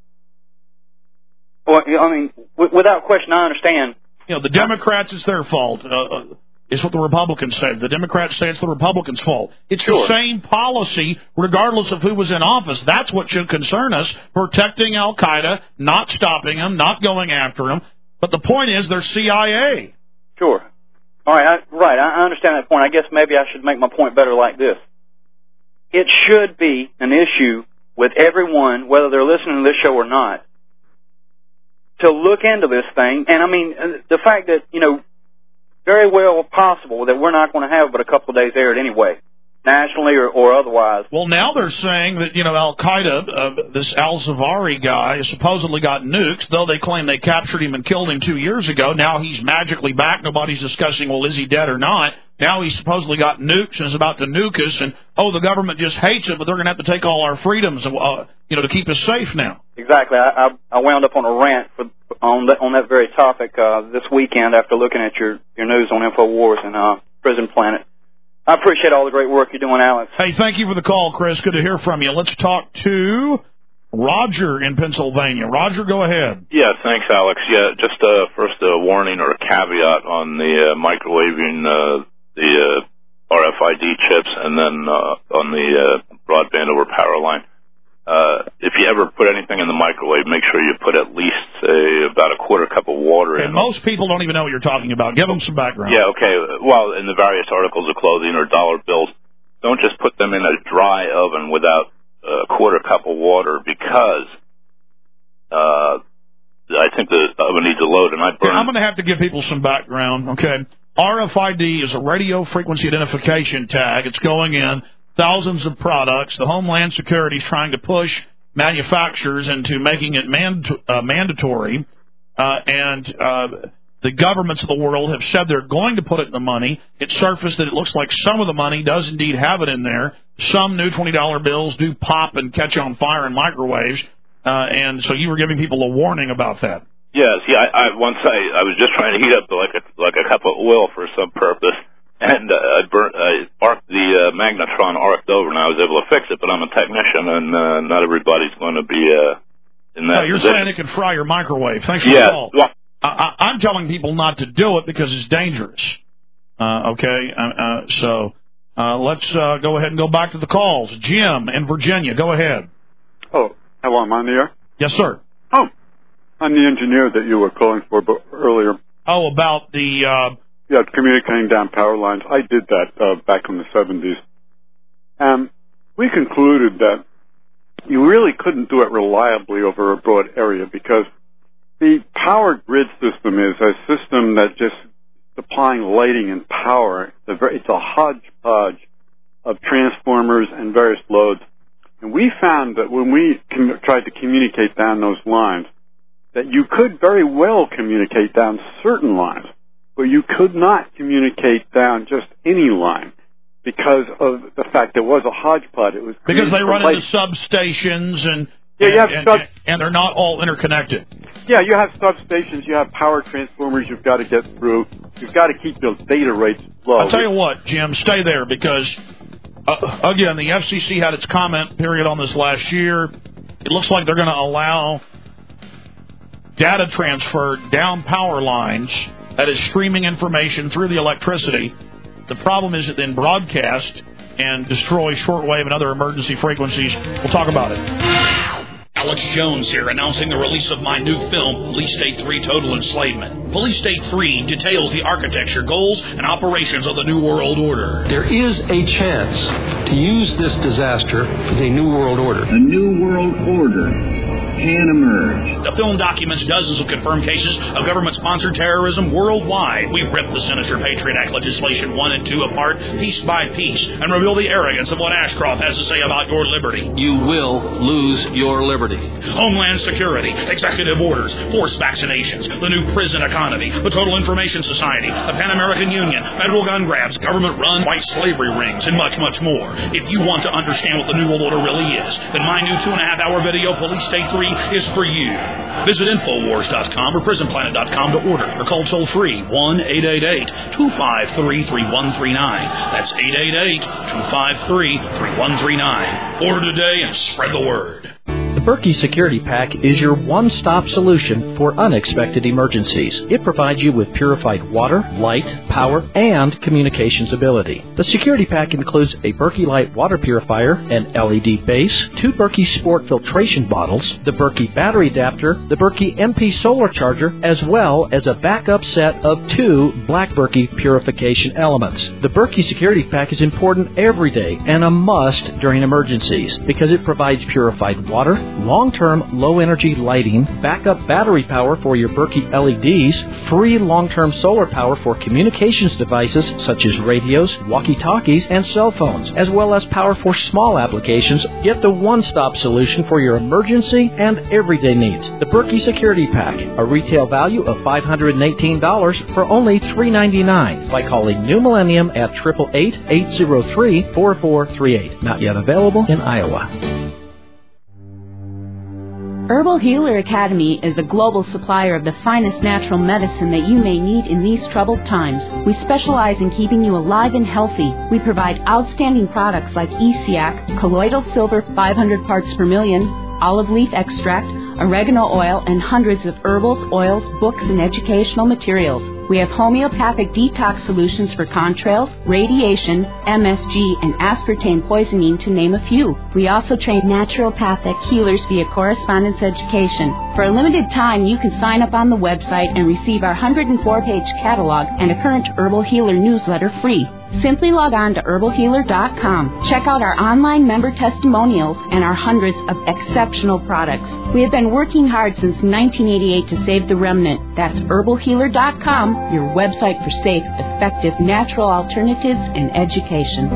Well, I mean, w- without question, I understand. You know, the Democrats, it's their fault. Uh, it's what the Republicans say. The Democrats say it's the Republicans' fault. It's sure. the same policy, regardless of who was in office. That's what should concern us, protecting al-Qaeda, not stopping them, not going after them. But the point is, they're C I A. Sure. All right, I, right, I understand that point. I guess maybe I should make my point better like this. It should be an issue with everyone, whether they're listening to this show or not, to look into this thing. And, I mean, the fact that, you know, very well possible that we're not going to have but a couple of days aired anyway, nationally or, or otherwise. Well, now they're saying that, you know, al-Qaeda, uh, this al-Zawahiri guy, has supposedly got nukes, though they claim they captured him and killed him two years ago. Now he's magically back. Nobody's discussing, well, is he dead or not? Now he's supposedly got nukes and is about to nuke us, and, oh, the government just hates it, but they're going to have to take all our freedoms, uh, you know, to keep us safe now. Exactly. I, I, I wound up on a rant for, on, that, on that very topic uh, this weekend after looking at your, your news on InfoWars and uh, Prison Planet. I appreciate all the great work you're doing, Alex. Hey, thank you for the call, Chris. Good to hear from you. Let's talk to Roger in Pennsylvania. Roger, go ahead. Yeah, thanks, Alex. Yeah, just uh, first a warning or a caveat on the uh, microwaving uh, the uh, R F I D chips and then uh, on the uh, broadband over power line. Uh, if you ever put anything in the microwave, make sure you put at least say, about a quarter cup of water and in. Most people don't even know what you're talking about. Give them some background. Yeah, okay. Well, in the various articles of clothing or dollar bills, don't just put them in a dry oven without a quarter cup of water because uh, I think the oven needs a load. And I burn. Yeah, I'm going to have to give people some background, okay? R F I D is a radio frequency identification tag. It's going in thousands of products. The Homeland Security is trying to push manufacturers into making it mand- uh, mandatory, uh, and uh, the governments of the world have said they're going to put it in the money. It surfaced that it looks like some of the money does indeed have it in there. Some new twenty dollar bills do pop and catch on fire in microwaves, uh, and so you were giving people a warning about that. Yes, yeah. I, I once I, I was just trying to heat up like a like a cup of oil for some purpose, and uh, I burnt, I arced the uh, magnetron arced over, and I was able to fix it. But I'm a technician, and uh, not everybody's going to be uh, in that. No, you're position. saying it can fry your microwave. Thanks for yes. the call. Well, I, I, I'm telling people not to do it because it's dangerous. Uh, okay, uh, uh, so uh, let's uh, go ahead and go back to the calls. Jim in Virginia, go ahead. Oh, hello, I'm on the air? Yes, sir. Oh, I'm the engineer that you were calling for b- earlier. Oh, about the... Uh... Yeah, communicating down power lines. I did that uh, back in the seventies. And we concluded that you really couldn't do it reliably over a broad area because the power grid system is a system that just supplying lighting and power. It's a hodgepodge of transformers and various loads. And we found that when we com- tried to communicate down those lines, that you could very well communicate down certain lines, but you could not communicate down just any line because of the fact there was a hodgepodge. It was because they run light- into substations and yeah, and, you have and, sub- and they're not all interconnected. Yeah, you have substations, you have power transformers you've got to get through. You've got to keep those data rates low. I'll tell you what, Jim, stay there because, uh, again, the F C C had its comment period on this last year. It looks like they're going to allow data transfer down power lines that is streaming information through the electricity. The problem is it then broadcast and destroy shortwave and other emergency frequencies. We'll talk about it. Alex Jones here, announcing the release of my new film, Police State three Total Enslavement. Police State three details the architecture, goals, and operations of the New World Order. There is a chance to use this disaster for the New World Order. A New World Order can emerge. The film documents dozens of confirmed cases of government-sponsored terrorism worldwide. We rip the sinister Patriot Act legislation one and two apart, piece by piece, and reveal the arrogance of what Ashcroft has to say about your liberty. You will lose your liberty. Homeland Security, executive orders, forced vaccinations, the new prison economy, the Total Information Society, the Pan American Union, federal gun grabs, government-run white slavery rings, and much, much more. If you want to understand what the New World Order really is, then my new two-and-a-half-hour video, Police State three, is for you. Visit Infowars dot com or Prison Planet dot com to order or call toll-free one eight eight eight, two five three, three one three nine. That's eight eight eight, two five three, three one three nine. Order today and spread the word. The Berkey Security Pack is your one-stop solution for unexpected emergencies. It provides you with purified water, light, power, and communications ability. The Security Pack includes a Berkey Light water purifier, an L E D base, two Berkey Sport filtration bottles, the Berkey battery adapter, the Berkey M P solar charger, as well as a backup set of two Black Berkey purification elements. The Berkey Security Pack is important every day and a must during emergencies because it provides purified water, long-term low-energy lighting, backup battery power for your Berkey L E Ds, free long-term solar power for communications devices such as radios, walkie-talkies, and cell phones, as well as power for small applications. Get the one-stop solution for your emergency and everyday needs. The Berkey Security Pack, a retail value of five hundred eighteen dollars for only three hundred ninety-nine dollars by calling New Millennium at eight eight eight, eight zero three, four four three eight. Not yet available in Iowa. Herbal Healer Academy is the global supplier of the finest natural medicine that you may need in these troubled times. We specialize in keeping you alive and healthy. We provide outstanding products like E C A C, colloidal silver five hundred parts per million, olive leaf extract, oregano oil, and hundreds of herbals, oils, books, and educational materials. We have homeopathic detox solutions for contrails, radiation, M S G, and aspartame poisoning, to name a few. We also train naturopathic healers via correspondence education. For a limited time, you can sign up on the website and receive our one hundred four page catalog and a current Herbal Healer newsletter free. Simply log on to herbal healer dot com. Check out our online member testimonials and our hundreds of exceptional products. We have been working hard since nineteen eighty-eight to save the remnant. That's herbal healer dot com, your website for safe, effective, natural alternatives and education.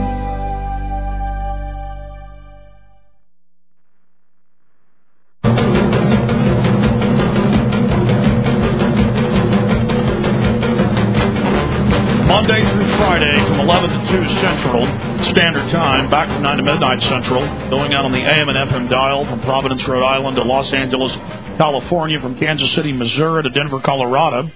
Monday through Friday from eleven to two Central Standard Time, back from nine to midnight Central, going out on the A M and F M dial from Providence, Rhode Island to Los Angeles, California, from Kansas City, Missouri to Denver, Colorado,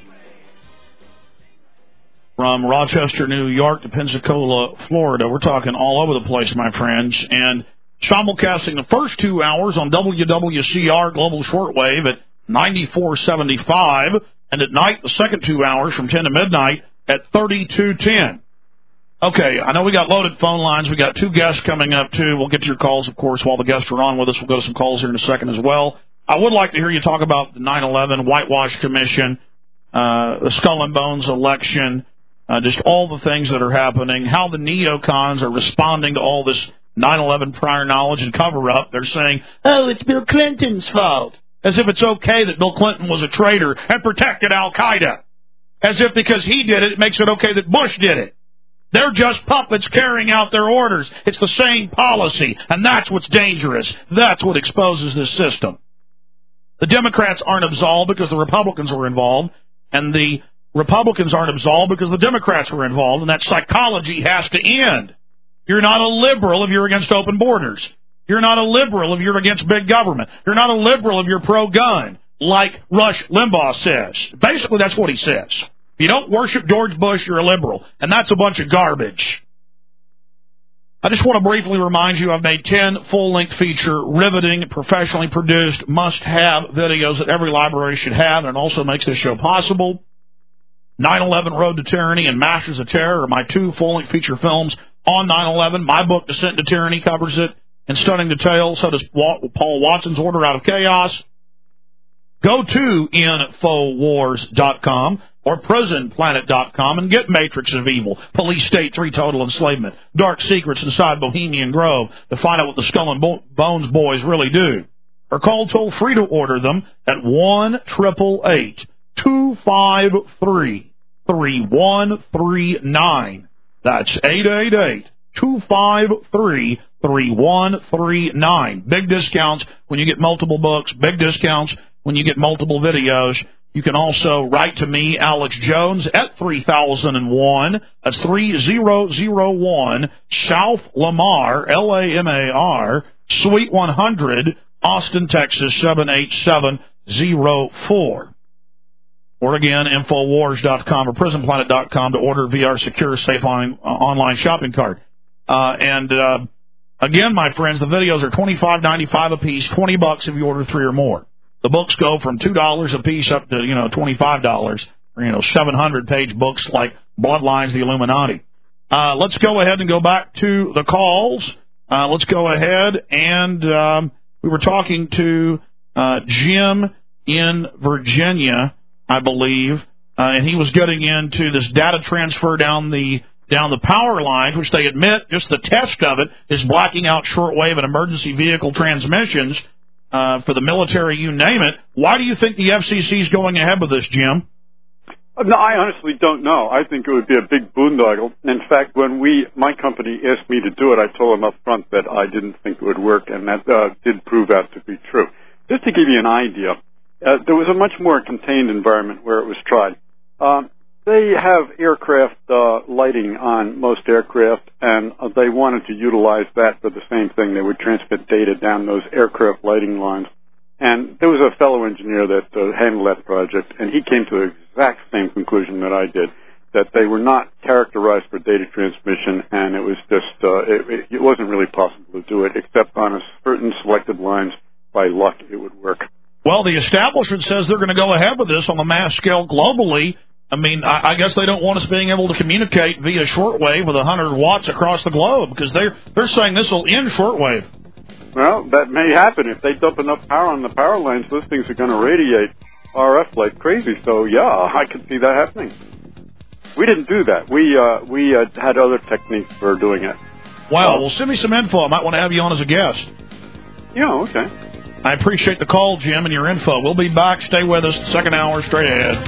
from Rochester, New York to Pensacola, Florida. We're talking all over the place, my friends, and simulcasting the first two hours on W W C R Global Shortwave at ninety-four seventy-five, and at night the second two hours from ten to midnight at thirty-two ten. Okay, I know we got loaded phone lines. We got two guests coming up, too. We'll get to your calls, of course, while the guests are on with us. We'll go to some calls here in a second as well. I would like to hear you talk about the nine eleven Whitewash Commission, uh, the Skull and Bones election, uh, just all the things that are happening, how the neocons are responding to all this nine eleven prior knowledge and cover-up. They're saying, oh, it's Bill Clinton's fault, as if it's okay that Bill Clinton was a traitor and protected al-Qaeda, as if because he did it, it makes it okay that Bush did it. They're just puppets carrying out their orders. It's the same policy, and that's what's dangerous. That's what exposes this system. The Democrats aren't absolved because the Republicans were involved, and the Republicans aren't absolved because the Democrats were involved, and that psychology has to end. You're not a liberal if you're against open borders. You're not a liberal if you're against big government. You're not a liberal if you're pro-gun, like Rush Limbaugh says. Basically, that's what he says. If you don't worship George Bush, you're a liberal, and that's a bunch of garbage. I just want to briefly remind you I've made ten full-length feature, riveting, professionally produced, must-have videos that every library should have, and it also makes this show possible. nine eleven Road to Tyranny and Masters of Terror are my two full-length feature films on nine eleven. My book, Descent into Tyranny, covers it in stunning detail. So does Paul Watson's Order Out of Chaos. Go to Infowars dot com or Prison Planet dot com and get Matrix of Evil, Police State three Total Enslavement, Dark Secrets Inside Bohemian Grove to find out what the Skull and Bones boys really do. Or call toll-free to order them at one eight eight eight, two five three, three one three nine. That's eight eight eight, two five three, three one three nine. Big discounts when you get multiple books, big discounts when you get multiple videos. You can also write to me, Alex Jones, at three thousand one. That's three thousand one South Lamar, L A M A R, Suite one hundred, Austin, Texas, seven eight seven zero four. Or again, Infowars dot com or Prison Planet dot com to order via our secure, safe on, uh, online shopping cart. Uh, and uh, again, my friends, the videos are twenty-five ninety-five a piece, twenty bucks if you order three or more. The books go from two dollars a piece up to, you know, twenty-five dollars, or, you know, seven hundred page books like Bloodlines, the Illuminati. Uh, let's go ahead and go back to the calls. Uh, let's go ahead and um, we were talking to uh, Jim in Virginia, I believe, uh, and he was getting into this data transfer down the down the power lines, which they admit just the test of it is blacking out shortwave and emergency vehicle transmissions. Uh, for the military, you name it. Why do you think the F C C is going ahead with this, Jim? No, I honestly don't know. I think it would be a big boondoggle. In fact, when we, my company asked me to do it, I told them up front that I didn't think it would work, and that uh, did prove out to be true. Just to give you an idea, uh, there was a much more contained environment where it was tried. Um, They have aircraft uh, lighting on most aircraft, and uh, they wanted to utilize that for the same thing. They would transmit data down those aircraft lighting lines. And there was a fellow engineer that uh, handled that project, and he came to the exact same conclusion that I did, that they were not characterized for data transmission, and it was just, uh, it, it wasn't really possible to do it, except on a certain selected lines. By luck, it would work. Well, the establishment says they're going to go ahead with this on a mass scale globally. I mean, I, I guess they don't want us being able to communicate via shortwave with one hundred watts across the globe, because they're, they're saying this will end shortwave. Well, that may happen. If they dump enough power on the power lines, those things are going to radiate R F like crazy. So, yeah, I could see that happening. We didn't do that. We uh, we uh, had other techniques for doing it. Wow. Well, send me some info. I might want to have you on as a guest. Yeah, okay. I appreciate the call, Jim, and your info. We'll be back. Stay with us. Second hour straight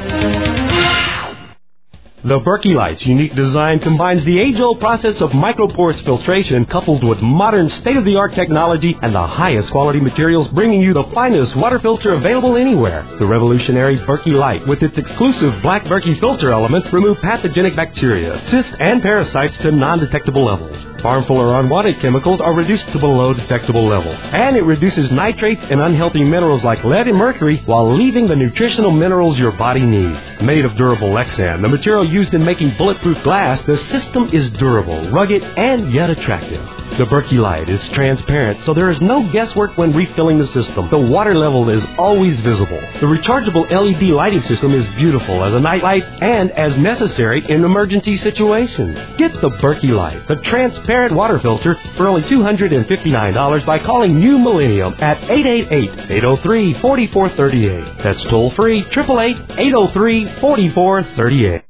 ahead. The Berkey Light's unique design combines the age-old process of microporous filtration coupled with modern state-of-the-art technology and the highest quality materials, bringing you the finest water filter available anywhere. The revolutionary Berkey Light, with its exclusive black Berkey filter elements, remove pathogenic bacteria, cysts, and parasites to non-detectable levels. Harmful or unwanted chemicals are reduced to below detectable levels. And it reduces nitrates and unhealthy minerals like lead and mercury while leaving the nutritional minerals your body needs. Made of durable Lexan, the material used in making bulletproof glass, the system is durable, rugged, and yet attractive. The Berkey Light is transparent, so there is no guesswork when refilling the system. The water level is always visible. The rechargeable L E D lighting system is beautiful as a night light and as necessary in emergency situations. Get the Berkey Light, the transparent water filter, for only two hundred fifty-nine dollars by calling New Millennium at eight eight eight, eight oh three, four four three eight. That's toll free, eight eight eight, eight oh three, four four three eight.